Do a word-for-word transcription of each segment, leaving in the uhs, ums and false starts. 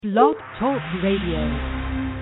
Blog Talk Radio.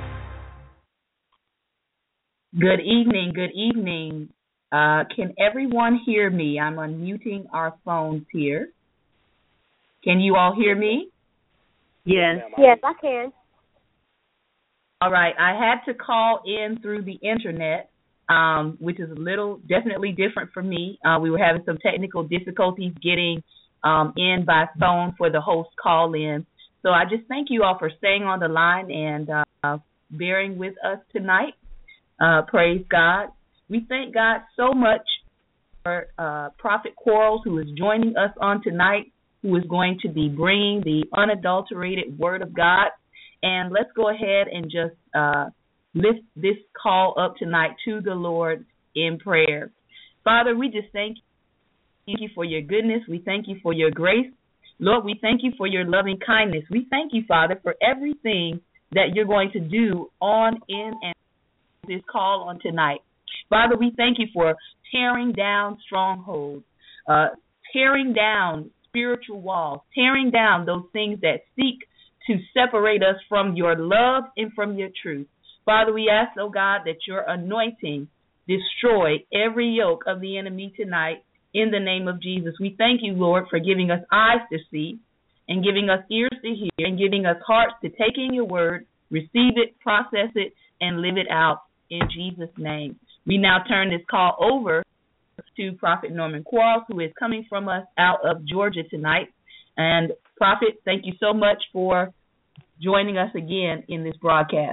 Good evening, good evening. Uh, can everyone hear me? I'm unmuting our phones here. Can you all hear me? Yes. Yes, I can. All right. I had to call in through the internet, um, which is a little definitely different for me. Uh, we were having some technical difficulties getting um, in by phone for the host call in. So I just thank you all for staying on the line and uh, bearing with us tonight. Uh, praise God. We thank God so much for uh, Prophet Quarles, who is joining us on tonight, who is going to be bringing the unadulterated Word of God. And let's go ahead and just uh, lift this call up tonight to the Lord in prayer. Father, we just thank you for your goodness. We thank you for your grace. Lord, we thank you for your loving kindness. We thank you, Father, for everything that you're going to do on, in, and this call on tonight. Father, we thank you for tearing down strongholds, uh, tearing down spiritual walls, tearing down those things that seek to separate us from your love and from your truth. Father, we ask, oh God, that your anointing destroy every yoke of the enemy tonight in the name of Jesus. We thank you, Lord, for giving us eyes to see and giving us ears to hear and giving us hearts to take in your word, receive it, process it, and live it out in Jesus' name. We now turn this call over to Prophet Norman Quarles, who is coming from us out of Georgia tonight. And Prophet, thank you so much for joining us again in this broadcast.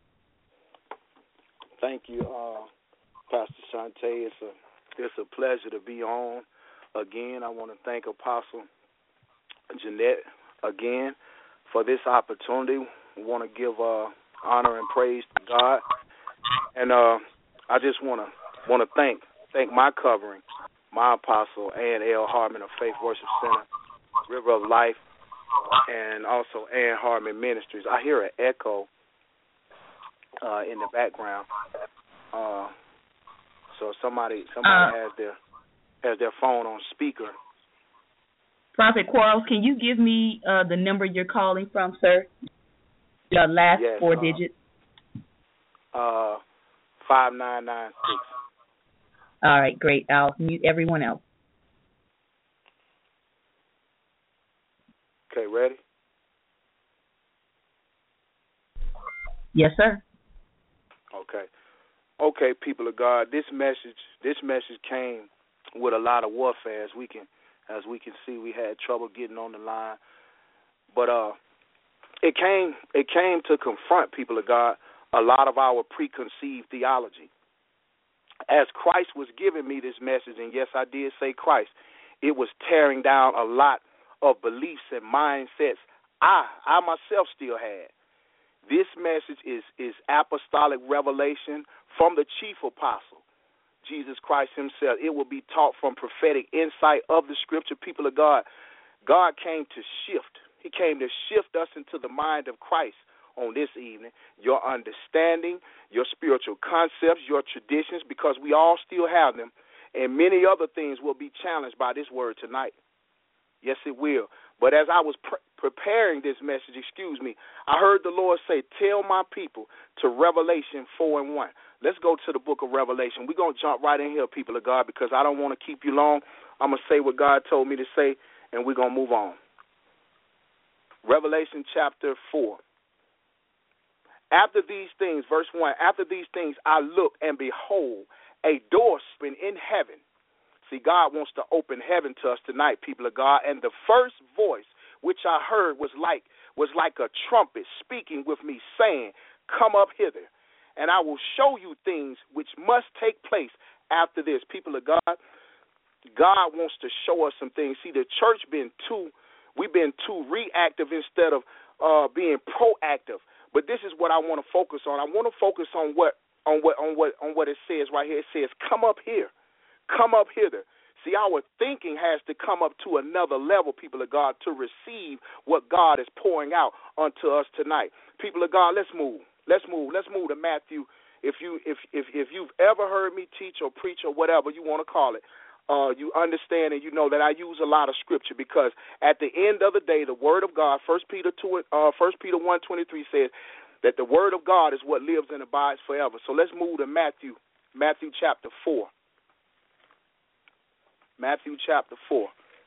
Thank you, uh, Pastor Shante. It's a it's a pleasure to be on again. I want to thank Apostle Jeanette again for this opportunity. We want to give uh, honor and praise to God, and uh, I just want to want to thank thank my covering, my Apostle Ann L. Harmon of Faith Worship Center, River of Life, and also Ann Harmon Ministries. I hear an echo uh, in the background, uh, so somebody somebody uh, has their has their phone on speaker. Prophet Quarles, can you give me uh, the number you're calling from, sir? The last yes, four uh, digits. Uh, five nine nine six. All right, great. I'll mute everyone else. Okay, ready? Yes, sir. Okay. Okay, people of God, this message this message came with a lot of warfare, as we can as we can see. We had trouble getting on the line. But uh it came it came to confront, people of God, a lot of our preconceived theology. As Christ was giving me this message, and yes, I did say Christ, it was tearing down a lot of beliefs and mindsets I I myself still had. This message is, is apostolic revelation from the chief apostle, Jesus Christ himself. It will be taught from prophetic insight of the scripture. People of God, God came to shift. He came to shift us into the mind of Christ on this evening. Your understanding, your spiritual concepts, your traditions, because we all still have them, and many other things will be challenged by this word tonight. Yes, it will. But as I was pre- preparing this message, excuse me, I heard the Lord say, tell my people to Revelation four and one. Let's go to the book of Revelation. We're going to jump right in here, people of God, because I don't want to keep you long. I'm going to say what God told me to say, and we're going to move on. Revelation chapter four. After these things, verse one, after these things I looked, and behold, a door opened in heaven. See, God wants to open heaven to us tonight, people of God. And the first voice which I heard was like was like a trumpet speaking with me, saying, come up hither, and I will show you things which must take place after this. People of God, God wants to show us some things. See, the church been too, we've been too reactive instead of uh, being proactive. But this is what I want to focus on. I want to focus on what on what on what on what it says right here. It says, come up here. Come up hither. See, our thinking has to come up to another level, people of God, to receive what God is pouring out unto us tonight. People of God, let's move. Let's move. Let's move to Matthew. If you if if if you've ever heard me teach or preach or whatever you want to call it, uh, you understand and you know that I use a lot of scripture because at the end of the day, the word of God, First Peter two, uh, First Peter one twenty-three says that the word of God is what lives and abides forever. So let's move to Matthew, Matthew chapter four. Matthew chapter four,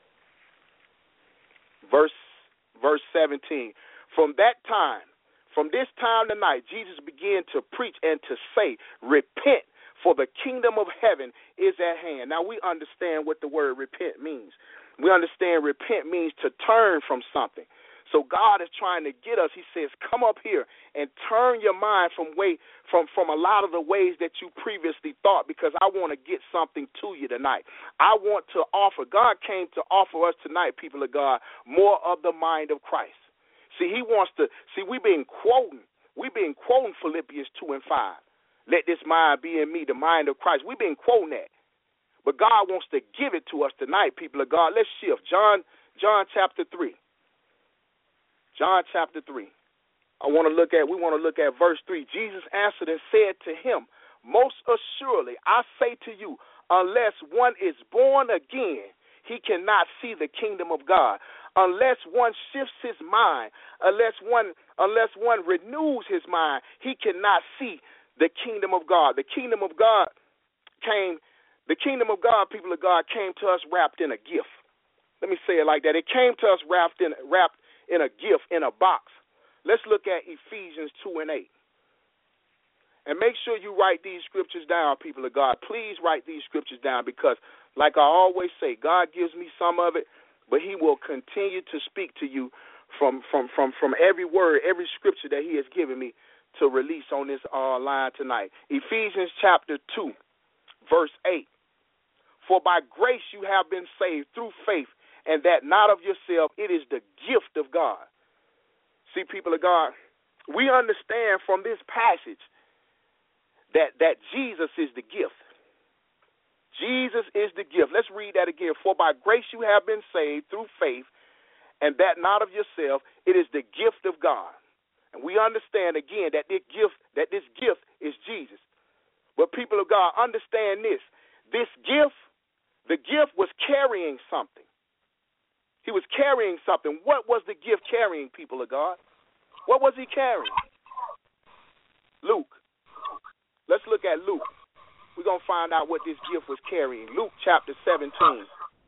verse verse seventeen. From that time, from this time tonight, Jesus began to preach and to say, repent, for the kingdom of heaven is at hand. Now, we understand what the word repent means. We understand repent means to turn from something. So God is trying to get us. He says, come up here and turn your mind from way from, from a lot of the ways that you previously thought, because I want to get something to you tonight. I want to offer. God came to offer us tonight, people of God, more of the mind of Christ. See, he wants to, see, we've been quoting, we've been quoting Philippians two and five. Let this mind be in me, the mind of Christ. We've been quoting that. But God wants to give it to us tonight, people of God. Let's shift. John, John chapter three. John chapter three. I want to look at, we want to look at verse three. Jesus answered and said to him, most assuredly, I say to you, unless one is born again, he cannot see the kingdom of God. Unless one shifts his mind, unless one, unless one renews his mind, he cannot see the kingdom of God. The kingdom of God came, the kingdom of God, people of God, came to us wrapped in a gift. Let me say it like that. It came to us wrapped in, wrapped in a gift, in a box. Let's look at Ephesians two and eight. And make sure you write these scriptures down, people of God. Please write these scriptures down because, like I always say, God gives me some of it, but he will continue to speak to you from, from, from, from every word, every scripture that he has given me to release on this uh, line tonight. Ephesians chapter two, verse eight. For by grace you have been saved through faith, and that not of yourself, it is the gift of God. See, people of God, we understand from this passage that, that Jesus is the gift. Jesus is the gift. Let's read that again. For by grace you have been saved through faith, and that not of yourself, it is the gift of God. And we understand again that this gift, that this gift is Jesus. But people of God, understand this. This gift, the gift was carrying something. He was carrying something. What was the gift carrying, people of God? What was he carrying? Luke. Let's look at Luke. We're going to find out what this gift was carrying. Luke chapter seventeen.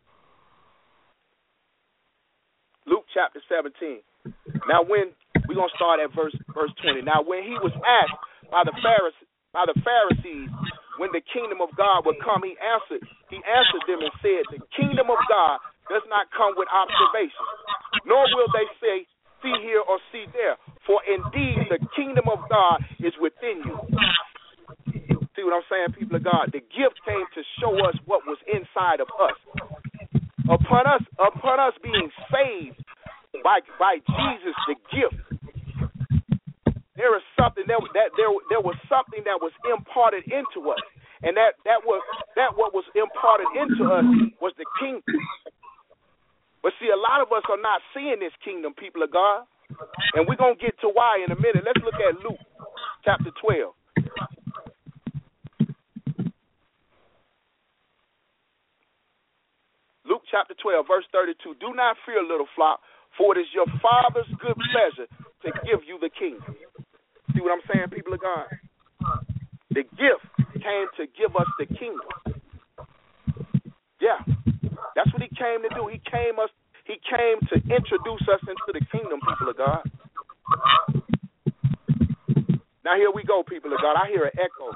Luke chapter seventeen. Now when, we're going to start at verse verse twenty. Now when he was asked by the Pharisees, by the Pharisees when the kingdom of God would come, he answered, he answered them and said, the kingdom of God does not come with observation, nor will they say, see here or see there, for indeed the kingdom of God is within you. See what I'm saying, people of God? The gift came to show us what was inside of us. Upon us, upon us being saved by by Jesus, the gift, there is something that that there there was something that was imparted into us, and that that was that what was imparted into us was the kingdom. But see, a lot of us are not seeing this kingdom, people of God, and we're gonna get to why in a minute. Let's look at Luke chapter twelve. Luke chapter twelve, verse thirty-two. Do not fear, little flock, for it is your Father's good pleasure to give you the kingdom. See what I'm saying, people of God? The gift came to give us the kingdom. Yeah, that's what he came to do. He came us. He came to introduce us into the kingdom, people of God. Now here we go, people of God. I hear an echo.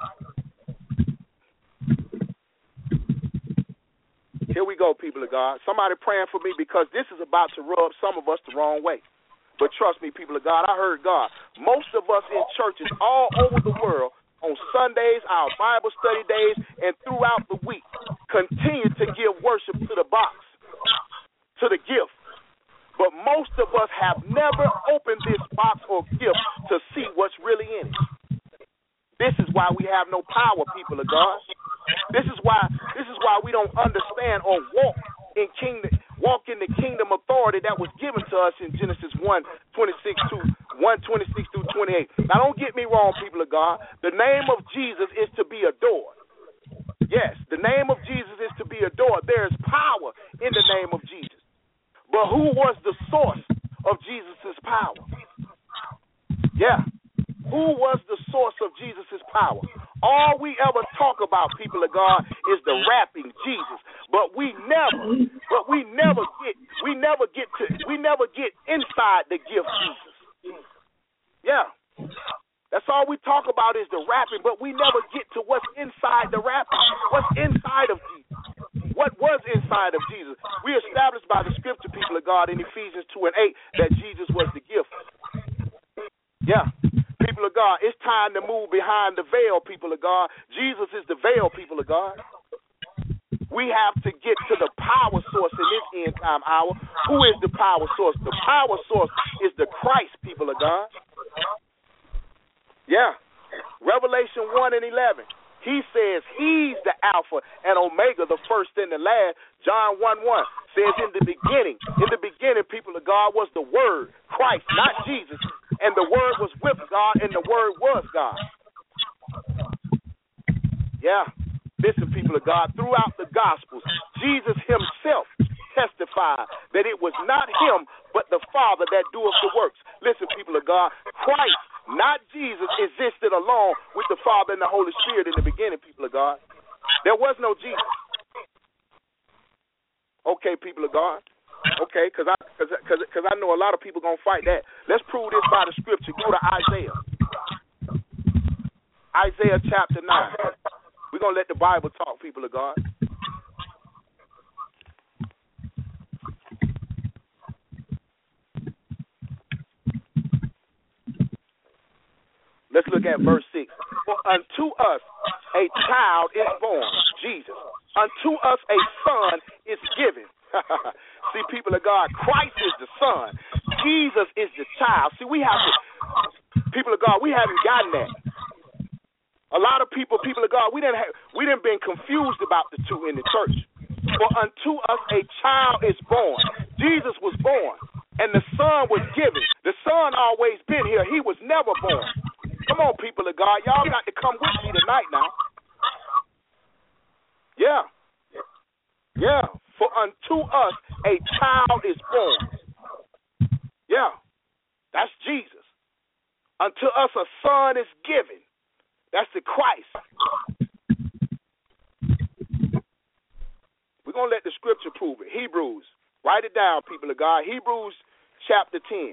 Here we go, people of God. Somebody praying for me because this is about to rub some of us the wrong way. But trust me, people of God, I heard God. Most of us in churches all over the world on Sundays, our Bible study days, and throughout the week continue to give worship to the box, to the gift. But most of us have never opened this box or gift to see what's really in it. This is why we have no power, people of God. This is why this is why we don't understand or walk in kingdom walk in the kingdom authority that was given to us in Genesis one twenty-six to one twenty-six through twenty-eight. Now don't get me wrong, people of God. The name of Jesus is to be adored. Yes, the name of Jesus is to be adored. There is power in the name of Jesus. But who was the source of Jesus' power? Yeah. Who was the source of Jesus' power? All we ever talk about, people of God, is the rapping Jesus. But we never, but we never get, we never get to, we never get inside the gift Jesus. Yeah. That's all we talk about is the rapping, but we never get to what's inside the rapping. What's inside of Jesus? What was inside of Jesus? We established by the scripture, people of God, in Ephesians two and eight, that Jesus was the gift. Yeah. People of God, it's time to move behind the veil, people of God. Jesus is the veil, people of God. We have to get to the power source in this end time hour. Who is the power source? The power source is the Christ, people of God. Yeah. Revelation one and eleven. He says he's the Alpha and Omega, the first and the last. John one one says in the beginning, in the beginning, people of God, was the Word, Christ, not Jesus. And the Word was with God, and the Word was God. Yeah. Listen, people of God, throughout the Gospels, Jesus himself testified that it was not him, but the Father that doeth the works. Listen, people of God, Christ, not Jesus, existed along with the Father and the Holy Spirit in the beginning, people of God. There was no Jesus. Okay, people of God. Okay, because I, cause, cause, cause I know a lot of people going to fight that. Let's prove this by the scripture. Go to Isaiah. Isaiah chapter nine. We're going to let the Bible talk, people of God. Let's look at verse six. For unto us a child is born, Jesus. Unto us a son is given. See, people of God, Christ is the son. Jesus is the child. See, we have to, people of God, we haven't gotten that. A lot of people, people of God, we didn't have, we didn't been confused about the two in the church. For unto us a child is born. Jesus was born, and the son was given. The son always been here. He was never born. Come on, people of God. Y'all got to come with me tonight now. Yeah. Yeah. For unto us a child is born. Yeah. That's Jesus. Unto us a son is given. That's the Christ. We're going to let the scripture prove it. Hebrews. Write it down, people of God. Hebrews chapter ten.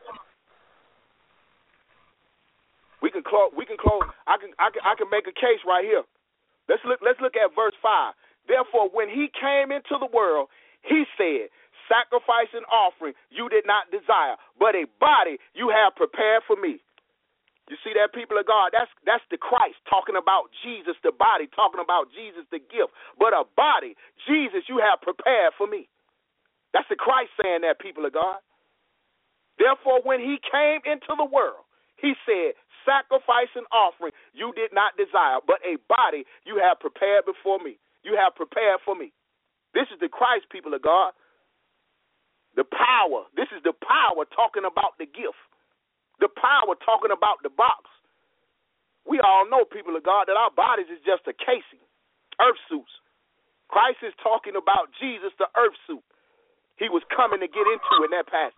We can close. We can close. I can. I can. I can make a case right here. Let's look. Let's look at verse five. Therefore, when he came into the world, he said, "Sacrifice and offering you did not desire, but a body you have prepared for me." You see that, people of God? That's that's the Christ talking about Jesus, the body, talking about Jesus, the gift. But a body, Jesus, you have prepared for me. That's the Christ saying that, people of God. Therefore, when he came into the world, he said, "Sacrifice and offering you did not desire, but a body you have prepared before me. You have prepared for me." This is the Christ, people of God. The power. This is the power talking about the gift. The power talking about the box. We all know, people of God, that our bodies is just a casing, earth suits. Christ is talking about Jesus, the earth suit. He was coming to get into in that passage.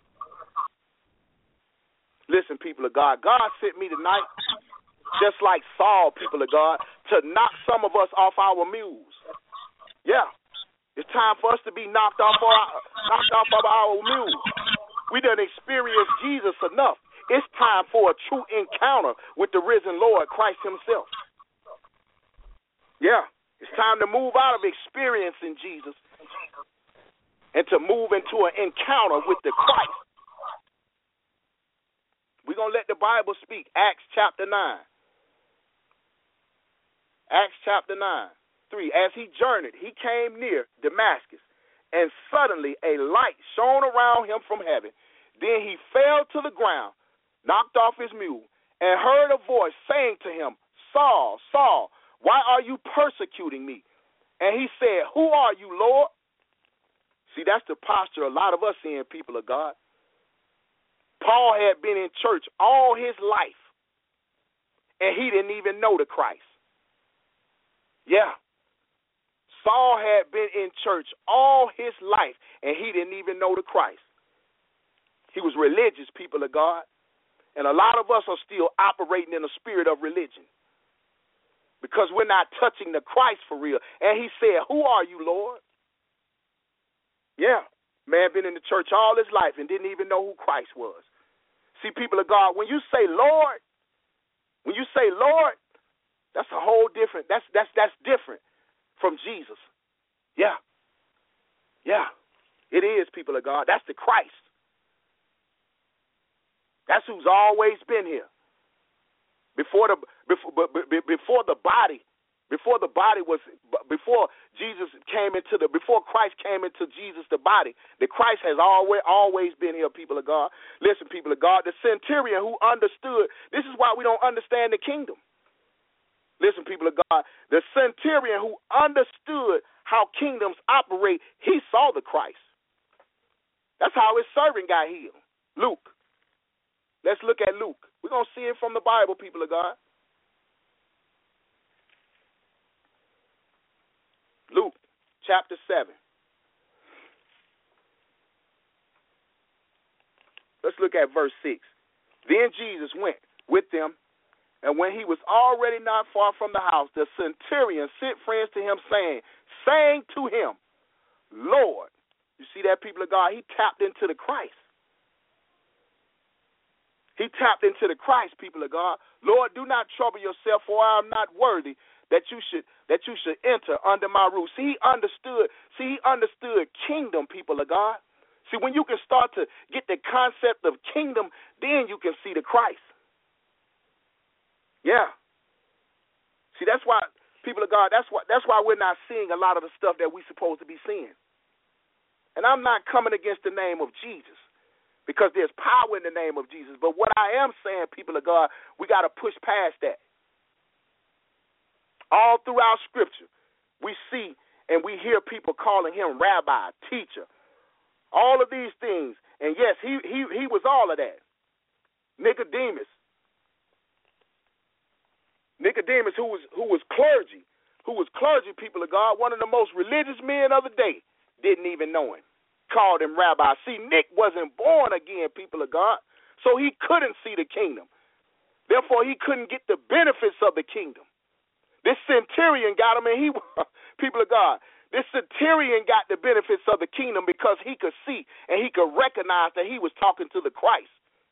Listen, people of God, God sent me tonight, just like Saul, people of God, to knock some of us off our mules. Yeah, it's time for us to be knocked off, our, knocked off of our mules. We done experienced Jesus enough. It's time for a true encounter with the risen Lord, Christ himself. Yeah, it's time to move out of experiencing Jesus and to move into an encounter with the Christ. We're going to let the Bible speak. Acts chapter nine. Acts chapter nine, three. As he journeyed, he came near Damascus, and suddenly a light shone around him from heaven. Then he fell to the ground, knocked off his mule, and heard a voice saying to him, "Saul, Saul, why are you persecuting me?" And he said, "Who are you, Lord?" See, that's the posture a lot of us in, people of God. Paul had been in church all his life, and he didn't even know the Christ. Yeah. Saul had been in church all his life, and he didn't even know the Christ. He was religious, people of God. And a lot of us are still operating in the spirit of religion because we're not touching the Christ for real. And he said, who are you, Lord? Yeah, man been in the church all his life and didn't even know who Christ was. See, people of God, when you say Lord, when you say Lord, that's a whole different, that's that's that's different from Jesus. Yeah. Yeah. It is, people of God. That's the Christ. That's who's always been here. Before the before before the body, before the body was before Jesus came into the before Christ came into Jesus the body, the Christ has always always been here, people of God. Listen, people of God, the centurion who understood, this is why we don't understand the kingdom. Listen, people of God, the centurion who understood how kingdoms operate, he saw the Christ. That's how his servant got healed. Luke. Let's look at Luke. We're going to see it from the Bible, people of God. Luke chapter seven. Let's look at verse six. Then Jesus went with them, and when he was already not far from the house, the centurion sent friends to him, saying, saying to him, Lord. You see that, people of God? He tapped into the Christ. He tapped into the Christ, people of God. Lord, do not trouble yourself, for I am not worthy that you should that you should enter under my roof. See, he understood. See, he understood kingdom, people of God. See, when you can start to get the concept of kingdom, then you can see the Christ. Yeah. See, that's why, people of God, that's why that's why we're not seeing a lot of the stuff that we're supposed to be seeing. And I'm not coming against the name of Jesus, because there's power in the name of Jesus. But what I am saying, people of God, we got to push past that. All throughout Scripture, we see and we hear people calling him rabbi, teacher, all of these things. And yes, he he he was all of that. Nicodemus. Nicodemus, who was who was clergy, who was clergy, people of God, one of the most religious men of the day, didn't even know him. Called him rabbi. See, Nick wasn't born again, people of God, so he couldn't see the kingdom. Therefore, he couldn't get the benefits of the kingdom. This centurion got him, and he, people of God, this centurion got the benefits of the kingdom because he could see and he could recognize that he was talking to the Christ.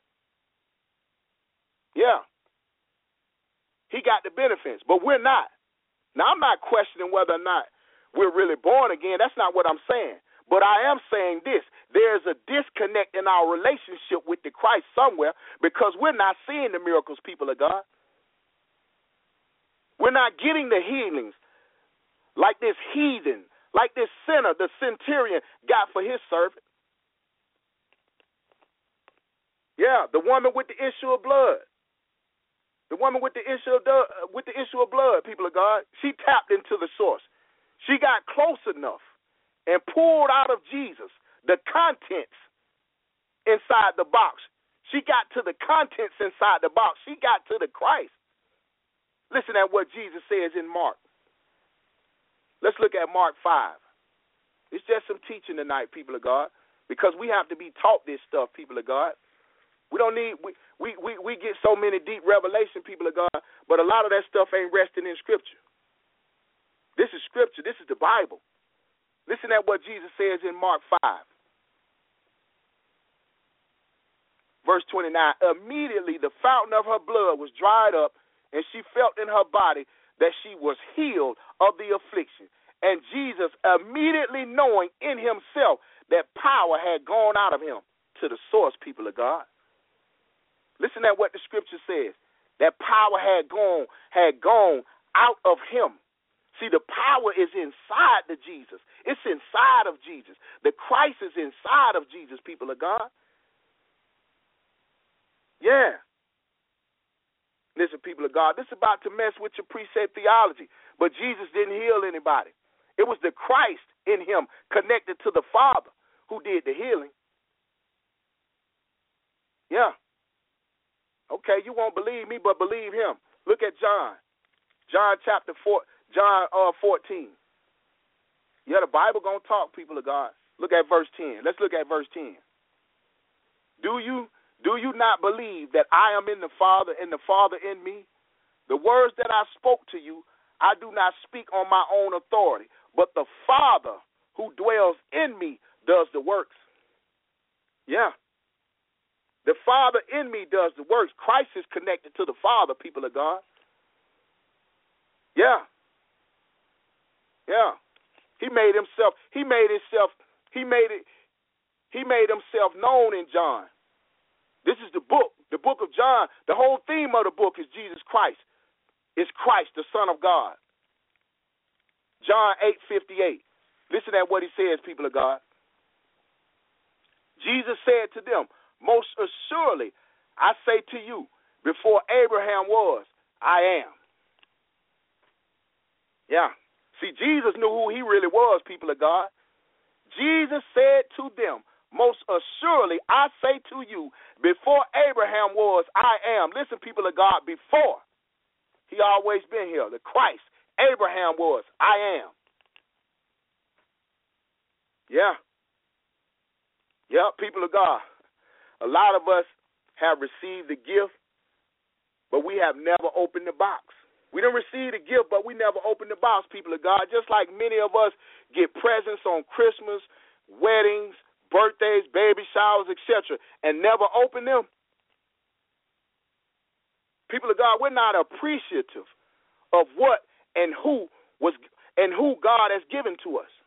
Yeah. He got the benefits, but we're not. Now, I'm not questioning whether or not we're really born again. That's not what I'm saying. But I am saying this, there's a disconnect in our relationship with the Christ somewhere because we're not seeing the miracles, people of God. We're not getting the healings like this heathen, like this sinner, the centurion, got for his servant. Yeah, the woman with the issue of blood. The woman with the issue of, uh, with the issue of blood, people of God, she tapped into the source. She got close enough and pulled out of Jesus the contents inside the box. She got to the contents inside the box. She got to the Christ. Listen at what Jesus says in Mark. Let's look at Mark five. It's just some teaching tonight, people of God, because we have to be taught this stuff, people of God. We don't need, we, we, we, we get so many deep revelation, people of God, but a lot of that stuff ain't resting in Scripture. This is Scripture. This is the Bible. Listen at what Jesus says in Mark five. Verse twenty-nine, immediately the fountain of her blood was dried up, and she felt in her body that she was healed of the affliction. And Jesus, immediately knowing in himself that power had gone out of him, to the source, people of God. Listen at what the Scripture says. That power had gone, had gone out of him. See, the power is inside the Jesus. It's inside of Jesus. The Christ is inside of Jesus, people of God. Yeah. Listen, people of God, this is about to mess with your precept theology, but Jesus didn't heal anybody. It was the Christ in him connected to the Father who did the healing. Yeah. Okay, you won't believe me, but believe him. Look at John. John chapter four. John uh, fourteen. Yeah, the Bible going to talk, people of God. Look at verse ten. Let's look at verse ten. Do you do you not believe that I am in the Father and the Father in me? The words that I spoke to you, I do not speak on my own authority, but the Father who dwells in me does the works. Yeah. The Father in me does the works. Christ is connected to the Father, people of God. Yeah. Yeah. He made himself, he made himself, he made it, he made himself known in John. This is the book, the book of John. The whole theme of the book is Jesus Christ. It's Christ, the Son of God. John eight fifty-eight. Listen at what he says, people of God. Jesus said to them, most assuredly, I say to you, before Abraham was, I am. Yeah. See, Jesus knew who he really was, people of God. Jesus said to them, most assuredly, I say to you, before Abraham was, I am. Listen, people of God, before. He always been here. The Christ, Abraham was, I am. Yeah. Yeah, people of God. A lot of us have received the gift, but we have never opened the box. We didn't receive the gift, but we never opened the box, people of God. Just like many of us get presents on Christmas, weddings, birthdays, baby showers, et cetera, and never open them. People of God, we're not appreciative of what and who was and who God has given to us.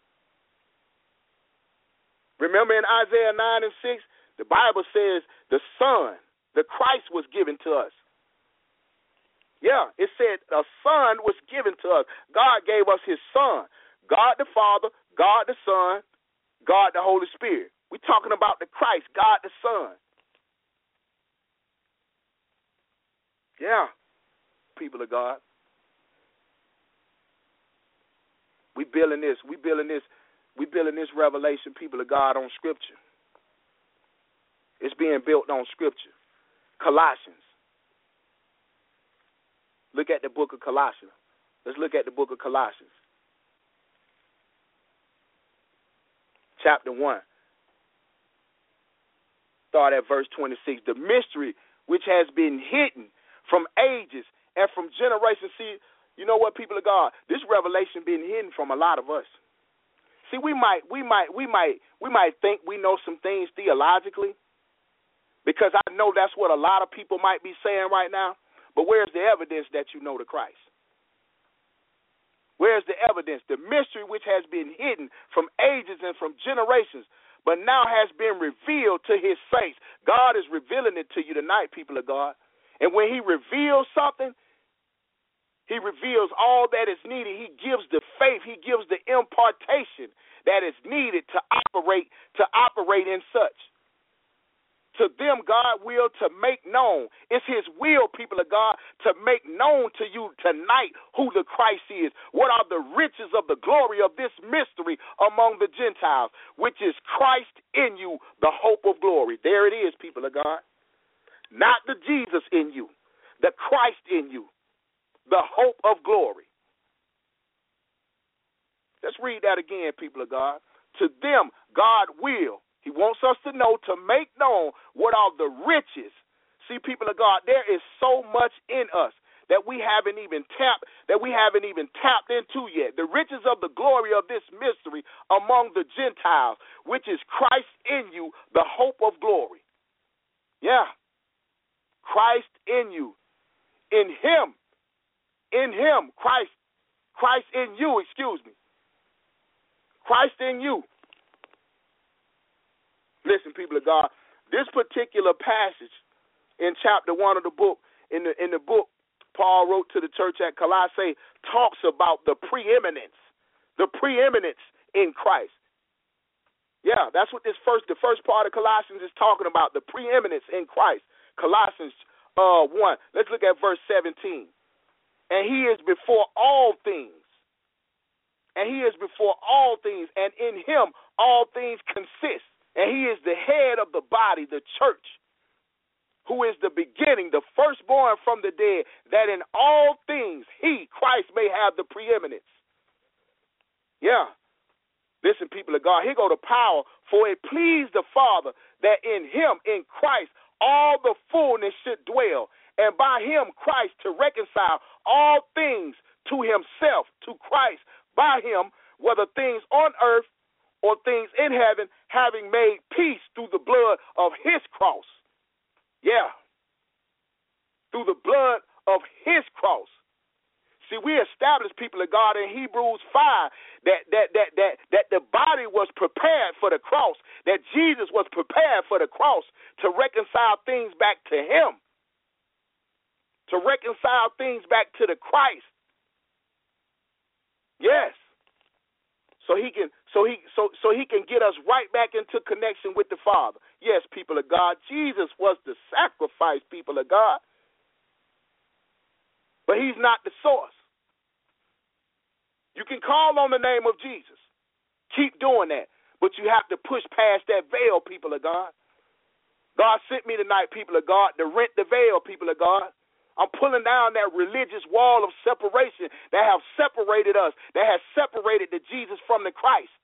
Remember in Isaiah nine and six, the Bible says the Son, the Christ, was given to us. Yeah, it said a Son was given to us. God gave us his Son. God the Father, God the Son, God the Holy Spirit. We're talking about the Christ, God the Son. Yeah, people of God. We building this, we building this, we building this revelation, people of God, on Scripture. It's being built on Scripture. Colossians. Look at the book of Colossians. Let's look at the book of Colossians. Chapter one. Start at verse twenty-six. The mystery which has been hidden from ages and from generations. See, you know what, people of God? This revelation been hidden from a lot of us. See, we might, we might, we might, we might think we know some things theologically, because I know that's what a lot of people might be saying right now. But where's the evidence that you know the Christ? Where's the evidence? The mystery which has been hidden from ages and from generations, but now has been revealed to his saints. God is revealing it to you tonight, people of God. And when he reveals something, he reveals all that is needed. He gives the faith. He gives the impartation that is needed to operate, to operate in such. To them, God will to make known. It's his will, people of God, to make known to you tonight who the Christ is. What are the riches of the glory of this mystery among the Gentiles, which is Christ in you, the hope of glory. There it is, people of God. Not the Jesus in you, the Christ in you, the hope of glory. Let's read that again, people of God. To them, God will. He wants us to know, to make known what are the riches. See, people of God, there is so much in us that we haven't even tapped, that we haven't even tapped into yet. The riches of the glory of this mystery among the Gentiles, which is Christ in you, the hope of glory. Yeah. Christ in you. In him. In him. Christ. Christ in you, excuse me. Christ in you. Listen, people of God, this particular passage in chapter one of the book, in the in the book Paul wrote to the church at Colossae, talks about the preeminence, the preeminence in Christ. Yeah, that's what this first, the first part of Colossians is talking about, the preeminence in Christ. Colossians uh, one. Let's look at verse seventeen. And he is before all things. And he is before all things, and in him all things consist. And he is the head of the body, the church, who is the beginning, the firstborn from the dead, that in all things he, Christ, may have the preeminence. Yeah. Listen, people of God, here go the power. For it pleased the Father that in him, in Christ, all the fullness should dwell, and by him, Christ, to reconcile all things to himself, to Christ, by him, whether things on earth or things in heaven, having made peace through the blood of his cross. Yeah. Through the blood of his cross. See, we established, people of God, in Hebrews five that that that that that the body was prepared for the cross, that Jesus was prepared for the cross to reconcile things back to him, to reconcile things back to the Christ. Yes. So he can so he so so he can get us right back into connection with the Father. Yes, people of God, Jesus was the sacrifice, people of God. But he's not the source. You can call on the name of Jesus. Keep doing that. But you have to push past that veil, people of God. God sent me tonight, people of God, to rent the veil, people of God. I'm pulling down that religious wall of separation that have separated us, that has separated the Jesus from the Christ.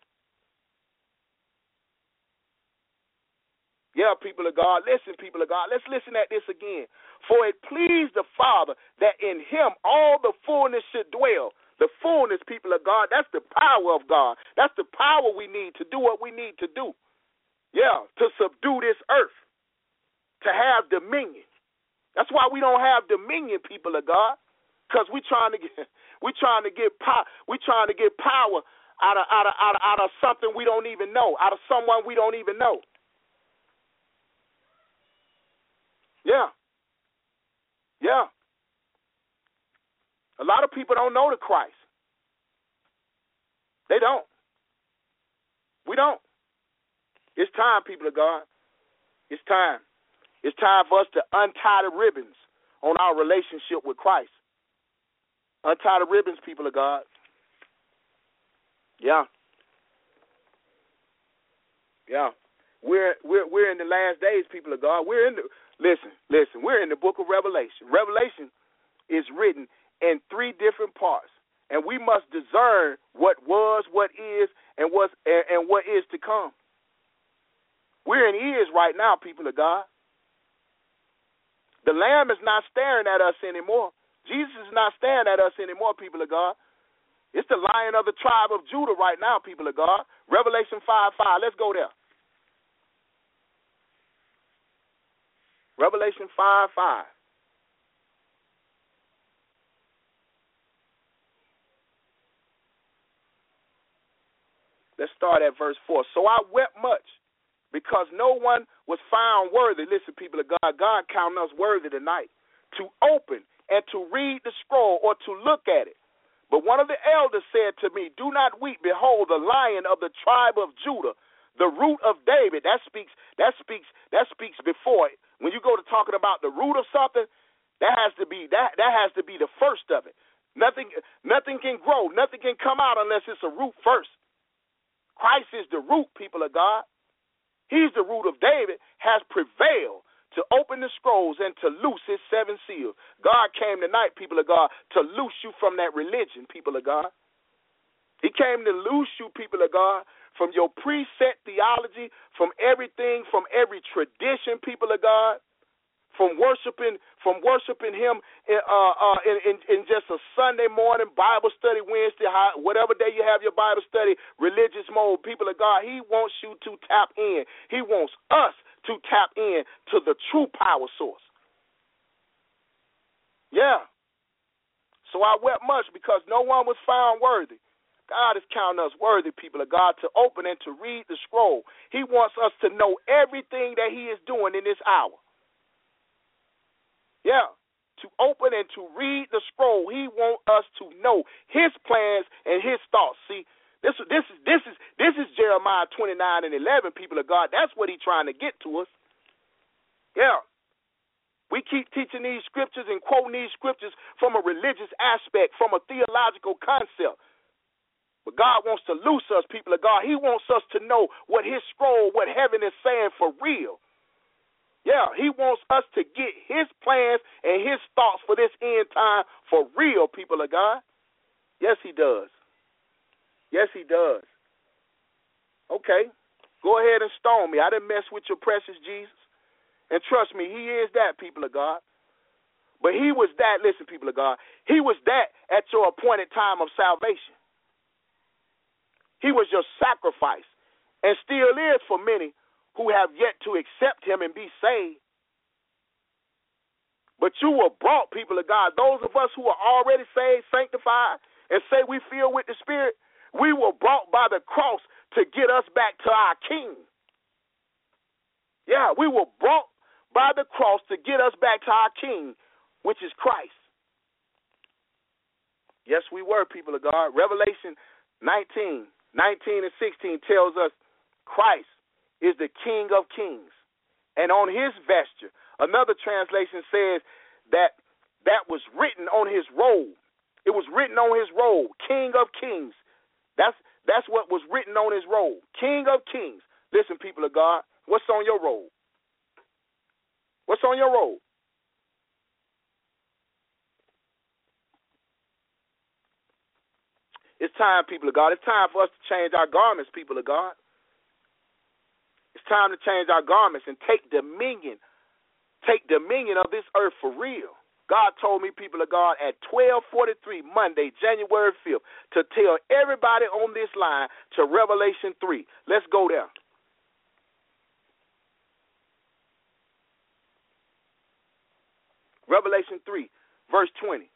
Yeah, people of God, listen, people of God. Let's listen at this again. For it pleased the Father that in him all the fullness should dwell. The fullness, people of God, that's the power of God. That's the power we need to do what we need to do. Yeah, to subdue this earth, to have dominion. That's why we don't have dominion, people of God, because we trying to get we trying to get power. We trying to get power out of out of out of out of something we don't even know, out of someone we don't even know. Yeah, yeah. A lot of people don't know the Christ. They don't. We don't. It's time, people of God. It's time. It's time for us to untie the ribbons on our relationship with Christ. Untie the ribbons, people of God. Yeah. Yeah. We're we're we're in the last days, people of God. We're in the listen, listen, we're in the book of Revelation. Revelation is written in three different parts, and we must discern what was, what is, and what's and, and what is to come. We're in ears right now, people of God. The Lamb is not staring at us anymore. Jesus is not staring at us anymore, people of God. It's the Lion of the tribe of Judah right now, people of God. Revelation five five. Let's go there. Revelation five five. Let's start at verse four. So I wept much because no one was found worthy. Listen, people of God, God counted us worthy tonight to open and to read the scroll or to look at it. But one of the elders said to me, do not weep. Behold, the Lion of the tribe of Judah, the root of David. That speaks, that speaks, that speaks before it. When you go to talking about the root of something, that has to be that that has to be the first of it. Nothing nothing can grow, nothing can come out unless it's a root first. Christ is the root, people of God. He's the root of David, has prevailed to open the scrolls and to loose his seven seals. God came tonight, people of God, to loose you from that religion, people of God. He came to loose you, people of God, from your preset theology, from everything, from every tradition, people of God, from worshiping, from worshiping Him in, uh, uh, in, in, in just a Sunday morning Bible study, Wednesday, whatever day you have your Bible study, religious mode, people of God. He wants you to tap in. He wants us to tap in to the true power source. Yeah. So I wept much because no one was found worthy. God is counting us worthy, people of God, to open and to read the scroll. He wants us to know everything that He is doing in this hour. Yeah, to open and to read the scroll. He wants us to know His plans and His thoughts. See, this, this is this is this is Jeremiah twenty-nine and eleven, people of God. That's what He's trying to get to us. Yeah. We keep teaching these scriptures and quoting these scriptures from a religious aspect, from a theological concept. But God wants to loose us, people of God. He wants us to know what His scroll, what heaven is saying for real. Yeah, He wants us to get His plans and His thoughts for this end time for real, people of God. Yes, He does. Yes, He does. Okay, go ahead and stone me. I didn't mess with your precious Jesus. And trust me, he is that, people of God. But he was that, listen, people of God, he was that at your appointed time of salvation. He was your sacrifice and still is for many who have yet to accept him and be saved. But you were brought, people of God, those of us who are already saved, sanctified, and say we filled with the Spirit, we were brought by the cross to get us back to our King. Yeah, we were brought by the cross to get us back to our King, which is Christ. Yes, we were, people of God. Revelation nineteen, nineteen and sixteen tells us Christ is the King of kings. And on his vesture, another translation says that that was written on his robe. It was written on his robe, King of kings. That's that's what was written on his robe, King of kings. Listen, people of God, what's on your robe? What's on your robe? It's time, people of God. It's time for us to change our garments, people of God. It's time to change our garments and take dominion, take dominion of this earth for real. God told me, people of God, at twelve forty-three, Monday, January fifth, to tell everybody on this line to Revelation three. Let's go there. Revelation three, verse twenty.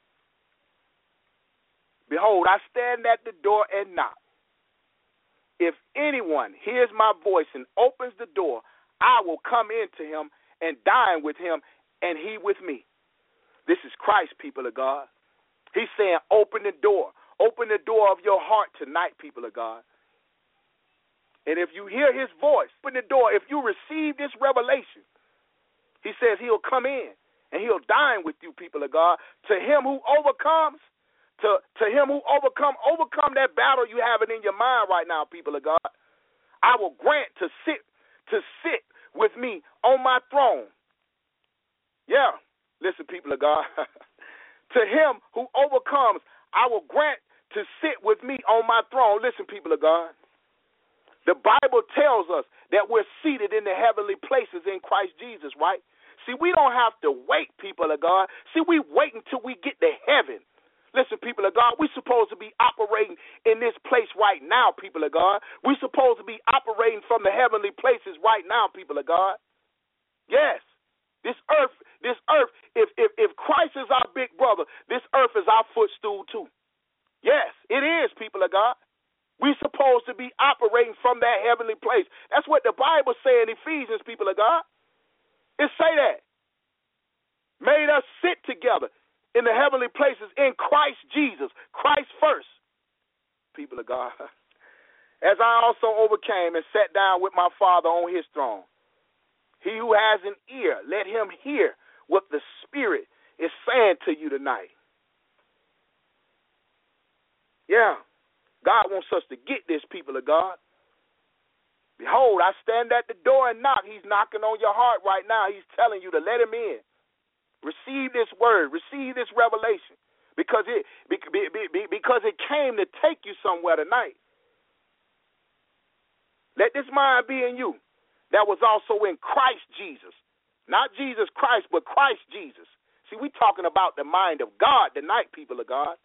Behold, I stand at the door and knock. If anyone hears my voice and opens the door, I will come into him and dine with him, and he with me. This is Christ, people of God. He's saying, open the door. Open the door of your heart tonight, people of God. And if you hear his voice, open the door. If you receive this revelation, he says he'll come in and he'll dine with you, people of God. To him who overcomes, To, to him who overcome, overcome that battle you have it in your mind right now, people of God. I will grant to sit, to sit with me on my throne. Yeah, listen, people of God. To him who overcomes, I will grant to sit with me on my throne. Listen, people of God. The Bible tells us that we're seated in the heavenly places in Christ Jesus, right? See, we don't have to wait, people of God. See, we wait until we get to heaven. Listen, people of God, we're supposed to be operating in this place right now, people of God. We're supposed to be operating from the heavenly places right now, people of God. Yes, this earth, this earth, if, if, if Christ is our big brother, this earth is our footstool too. Yes, it is, people of God. We're supposed to be operating from that heavenly place. That's what the Bible says in Ephesians, people of God. It say that. Made us sit together in the heavenly places in Christ Jesus, Christ first, people of God. As I also overcame and sat down with my Father on his throne. He who has an ear, let him hear what the Spirit is saying to you tonight. Yeah, God wants us to get this, people of God. Behold, I stand at the door and knock. He's knocking on your heart right now. He's telling you to let him in. Receive this word. Receive this revelation, because it because it came to take you somewhere tonight. Let this mind be in you that was also in Christ Jesus. Not Jesus Christ, but Christ Jesus. See, we're talking about the mind of God tonight, people of God.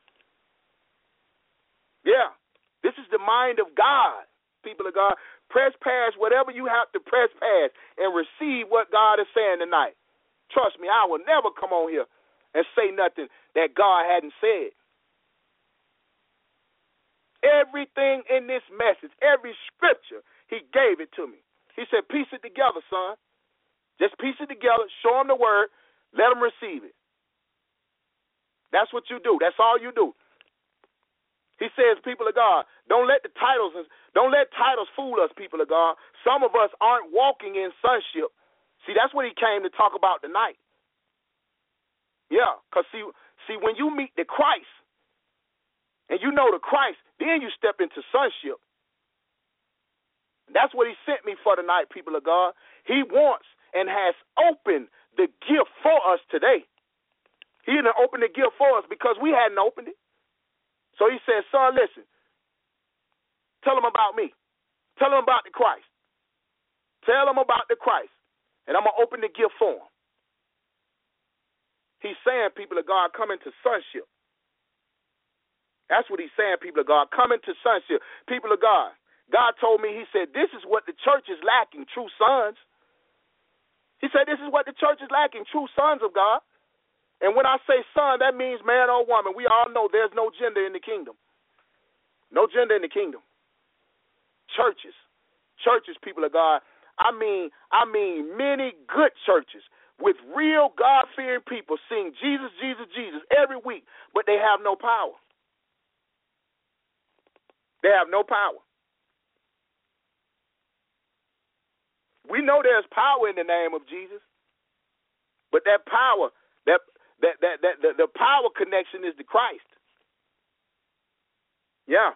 Yeah, this is the mind of God, people of God. Press past whatever you have to press past and receive what God is saying tonight. Trust me, I will never come on here and say nothing that God hadn't said. Everything in this message, every scripture, he gave it to me. He said, piece it together, son. Just piece it together, show them the word, let them receive it. That's what you do. That's all you do. He says, people of God, don't let the titles, don't let titles fool us, people of God. Some of us aren't walking in sonship. See, that's what he came to talk about tonight. Yeah, because see, see, when you meet the Christ and you know the Christ, then you step into sonship. That's what he sent me for tonight, people of God. He wants and has opened the gift for us today. He didn't open the gift for us because we hadn't opened it. So he said, son, listen, tell them about me. Tell them about the Christ. Tell them about the Christ. And I'm going to open the gift for them. He's saying, people of God, come into sonship. That's what he's saying, people of God. Come into sonship. People of God. God told me, he said, this is what the church is lacking, true sons. He said, this is what the church is lacking, true sons of God. And when I say son, that means man or woman. We all know there's no gender in the kingdom. No gender in the kingdom. Churches. Churches, people of God. I mean, I mean many good churches with real God-fearing people sing Jesus, Jesus, Jesus every week, but they have no power. They have no power. We know there's power in the name of Jesus, but that power, that that that that the, the power connection is the Christ. Yeah.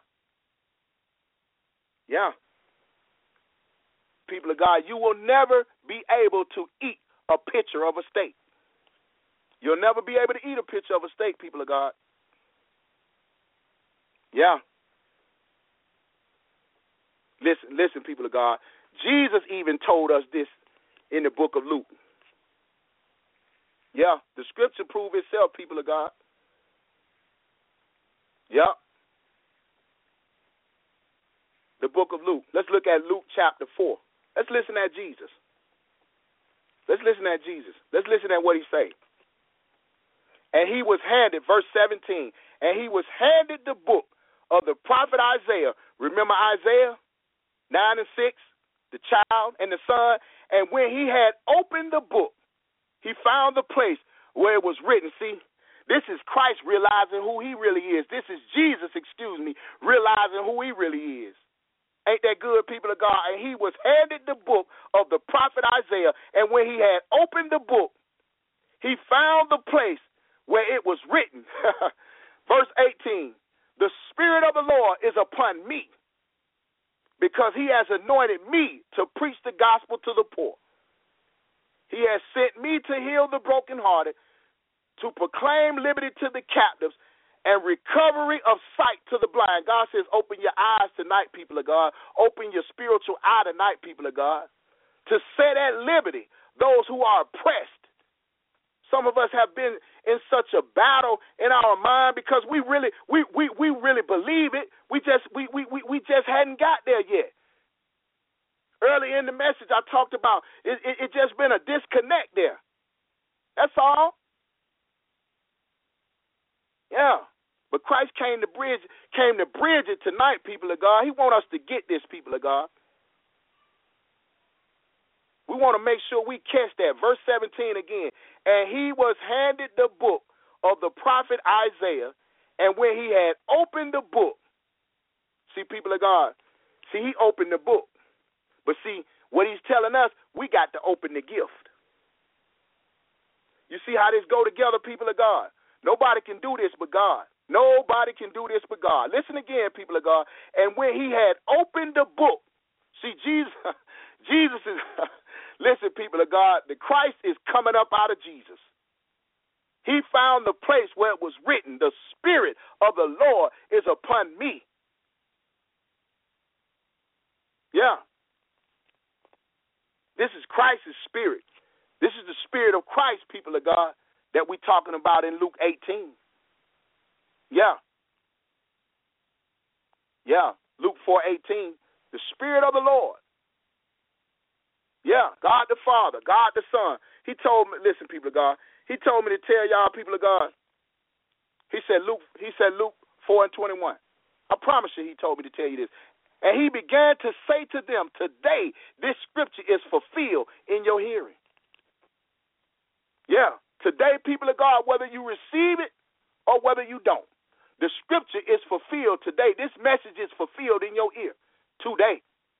Yeah. People of God, you will never be able to eat a picture of a steak. You'll never be able to eat a picture of a steak, people of God. Yeah. Listen, listen, people of God. Jesus even told us this in the book of Luke. Yeah, the scripture proves itself, people of God. Yeah. The book of Luke. Let's look at Luke chapter four. Let's listen at Jesus. Let's listen at Jesus. Let's listen at what he said. And he was handed, verse seventeen, and he was handed the book of the prophet Isaiah. Remember Isaiah nine and six, the child and the son. And when he had opened the book, he found the place where it was written. See, this is Christ realizing who he really is. This is Jesus, excuse me, realizing who he really is. Ain't that good, people of God? And he was handed the book of the prophet Isaiah. And when he had opened the book, he found the place where it was written. Verse eighteen, the Spirit of the Lord is upon me, because he has anointed me to preach the gospel to the poor. He has sent me to heal the brokenhearted, to proclaim liberty to the captives, and recovery of sight to the blind. God says, open your eyes tonight, people of God. Open your spiritual eye tonight, people of God, to set at liberty those who are oppressed. Some of us have been in such a battle in our mind because we really we, we, we really believe it. We just we, we, we, we just hadn't got there yet. Early in the message I talked about it, it, it just been a disconnect there. That's all. Yeah. But Christ came to bridge came to bridge it tonight, people of God. He wants us to get this, people of God. We want to make sure we catch that. Verse seventeen again. And he was handed the book of the prophet Isaiah, and when he had opened the book, see, people of God, see, he opened the book. But see, what he's telling us, we got to open the gift. You see how this go together, people of God? Nobody can do this but God. Nobody can do this but God. Listen again, people of God. And when he had opened the book, see, Jesus, Jesus is, listen, people of God, the Christ is coming up out of Jesus. He found the place where it was written, the Spirit of the Lord is upon me. Yeah. This is Christ's Spirit. This is the Spirit of Christ, people of God, that we're talking about in Luke eighteen. Yeah. Yeah. Luke four eighteen. The Spirit of the Lord. Yeah. God the Father. God the Son. He told me, listen, people of God, he told me to tell y'all, people of God, he said Luke, he said Luke four and twenty-one. I promise you he told me to tell you this. And he began to say to them, today this scripture is fulfilled in your hearing. Yeah. Today, people of God, whether you receive it or whether you don't, the scripture is fulfilled today. This message is fulfilled in your ear today.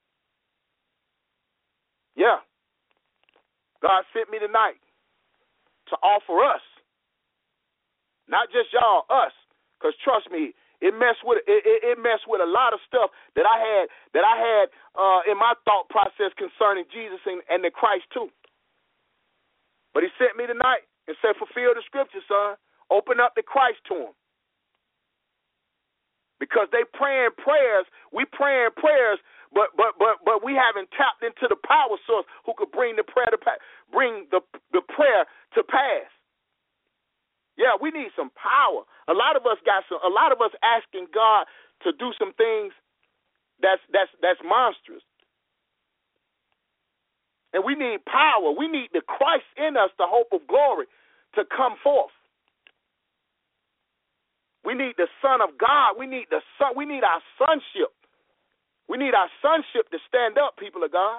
Yeah. God sent me tonight to offer us, not just y'all, us, because trust me, it messed with it, it, it messed with a lot of stuff that I had that I had uh, in my thought process concerning Jesus and, and the Christ too. But he sent me tonight and said, fulfill the scripture, son. Open up the Christ to them. Because they praying prayers, we praying prayers, but but but but we haven't tapped into the power source who could bring the prayer to pa- bring the the prayer to pass. Yeah, we need some power. A lot of us got some. A lot of us asking God to do some things that's that's that's monstrous. And we need power. We need the Christ in us, the hope of glory, to come forth. We need the Son of God. We need the son. We need our sonship. We need our sonship to stand up, people of God.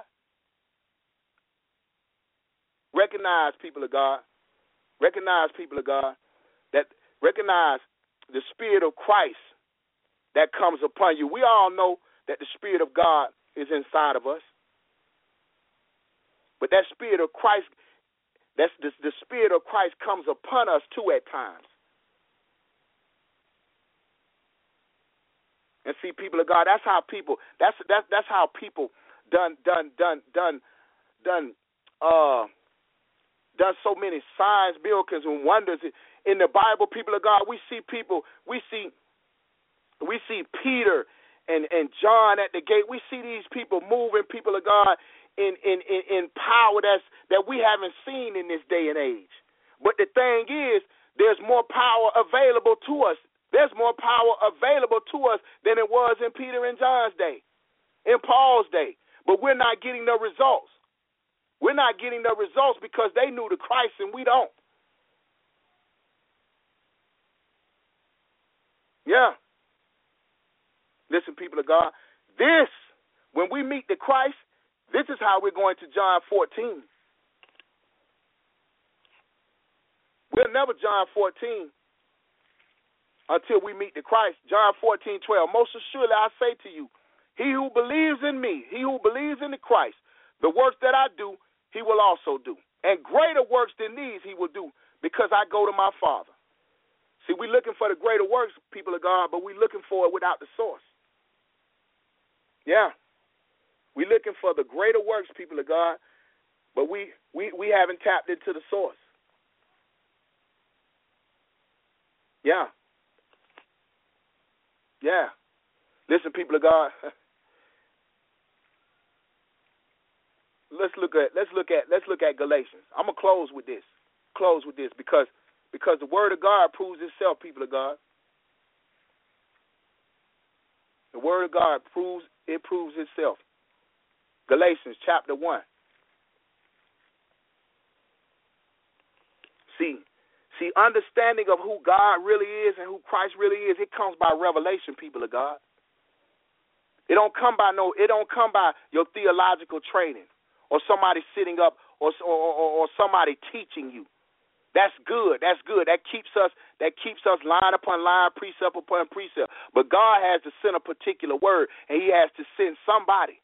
Recognize, people of God. Recognize, people of God, that recognize the Spirit of Christ that comes upon you. We all know that the Spirit of God is inside of us. But that Spirit of Christ, that's the, the Spirit of Christ comes upon us too at times. And see, people of God, that's how people, that's that's that's how people done done done done done uh done so many signs, miracles, and wonders in the Bible. People of God, we see people, we see we see Peter and and John at the gate. We see these people moving, people of God, In, in, in, in power that's, that we haven't seen in this day and age. But the thing is, there's more power available to us. There's more power available to us than it was in Peter and John's day, in Paul's day. But we're not getting the results. We're not getting the results because they knew the Christ and we don't. Yeah. Listen, people of God, this, when we meet the Christ, this is how we're going to John fourteen. We'll never John fourteen until we meet the Christ. John fourteen twelve. Most assuredly I say to you, he who believes in me, he who believes in the Christ, the works that I do, he will also do. And greater works than these he will do, because I go to my Father. See, we're looking for the greater works, people of God, but we're looking for it without the source. Yeah. We're looking for the greater works, people of God, but we, we, we haven't tapped into the source. Yeah. Yeah. Listen, people of God. let's look at let's look at let's look at Galatians. I'm gonna close with this. Close with this because because the word of God proves itself, people of God. The word of God proves it proves itself. Galatians chapter one. See, see, understanding of who God really is and who Christ really is, it comes by revelation, people of God. It don't come by no, it don't come by your theological training or somebody sitting up or or, or, or somebody teaching you. That's good. That's good. That keeps us. That keeps us line upon line, precept upon precept. But God has to send a particular word, and He has to send somebody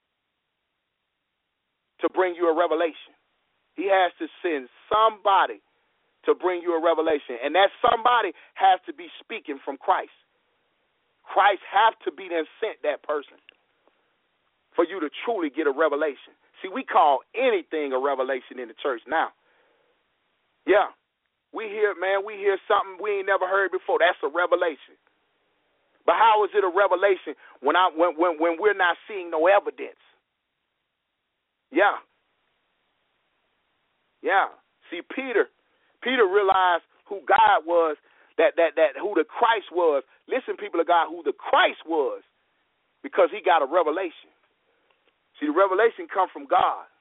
to bring you a revelation. He has to send somebody to bring you a revelation. And that somebody has to be speaking from Christ. Christ have to be then sent that person for you to truly get a revelation. See, we call anything a revelation in the church now. Yeah. We hear, man, we hear something we ain't never heard before. That's a revelation. But how is it a revelation when I when when, when we're not seeing no evidence? Yeah. Yeah. See, Peter, Peter realized who God was, that that that who the Christ was. Listen, people of God, who the Christ was, because he got a revelation. See, the revelation comes from God.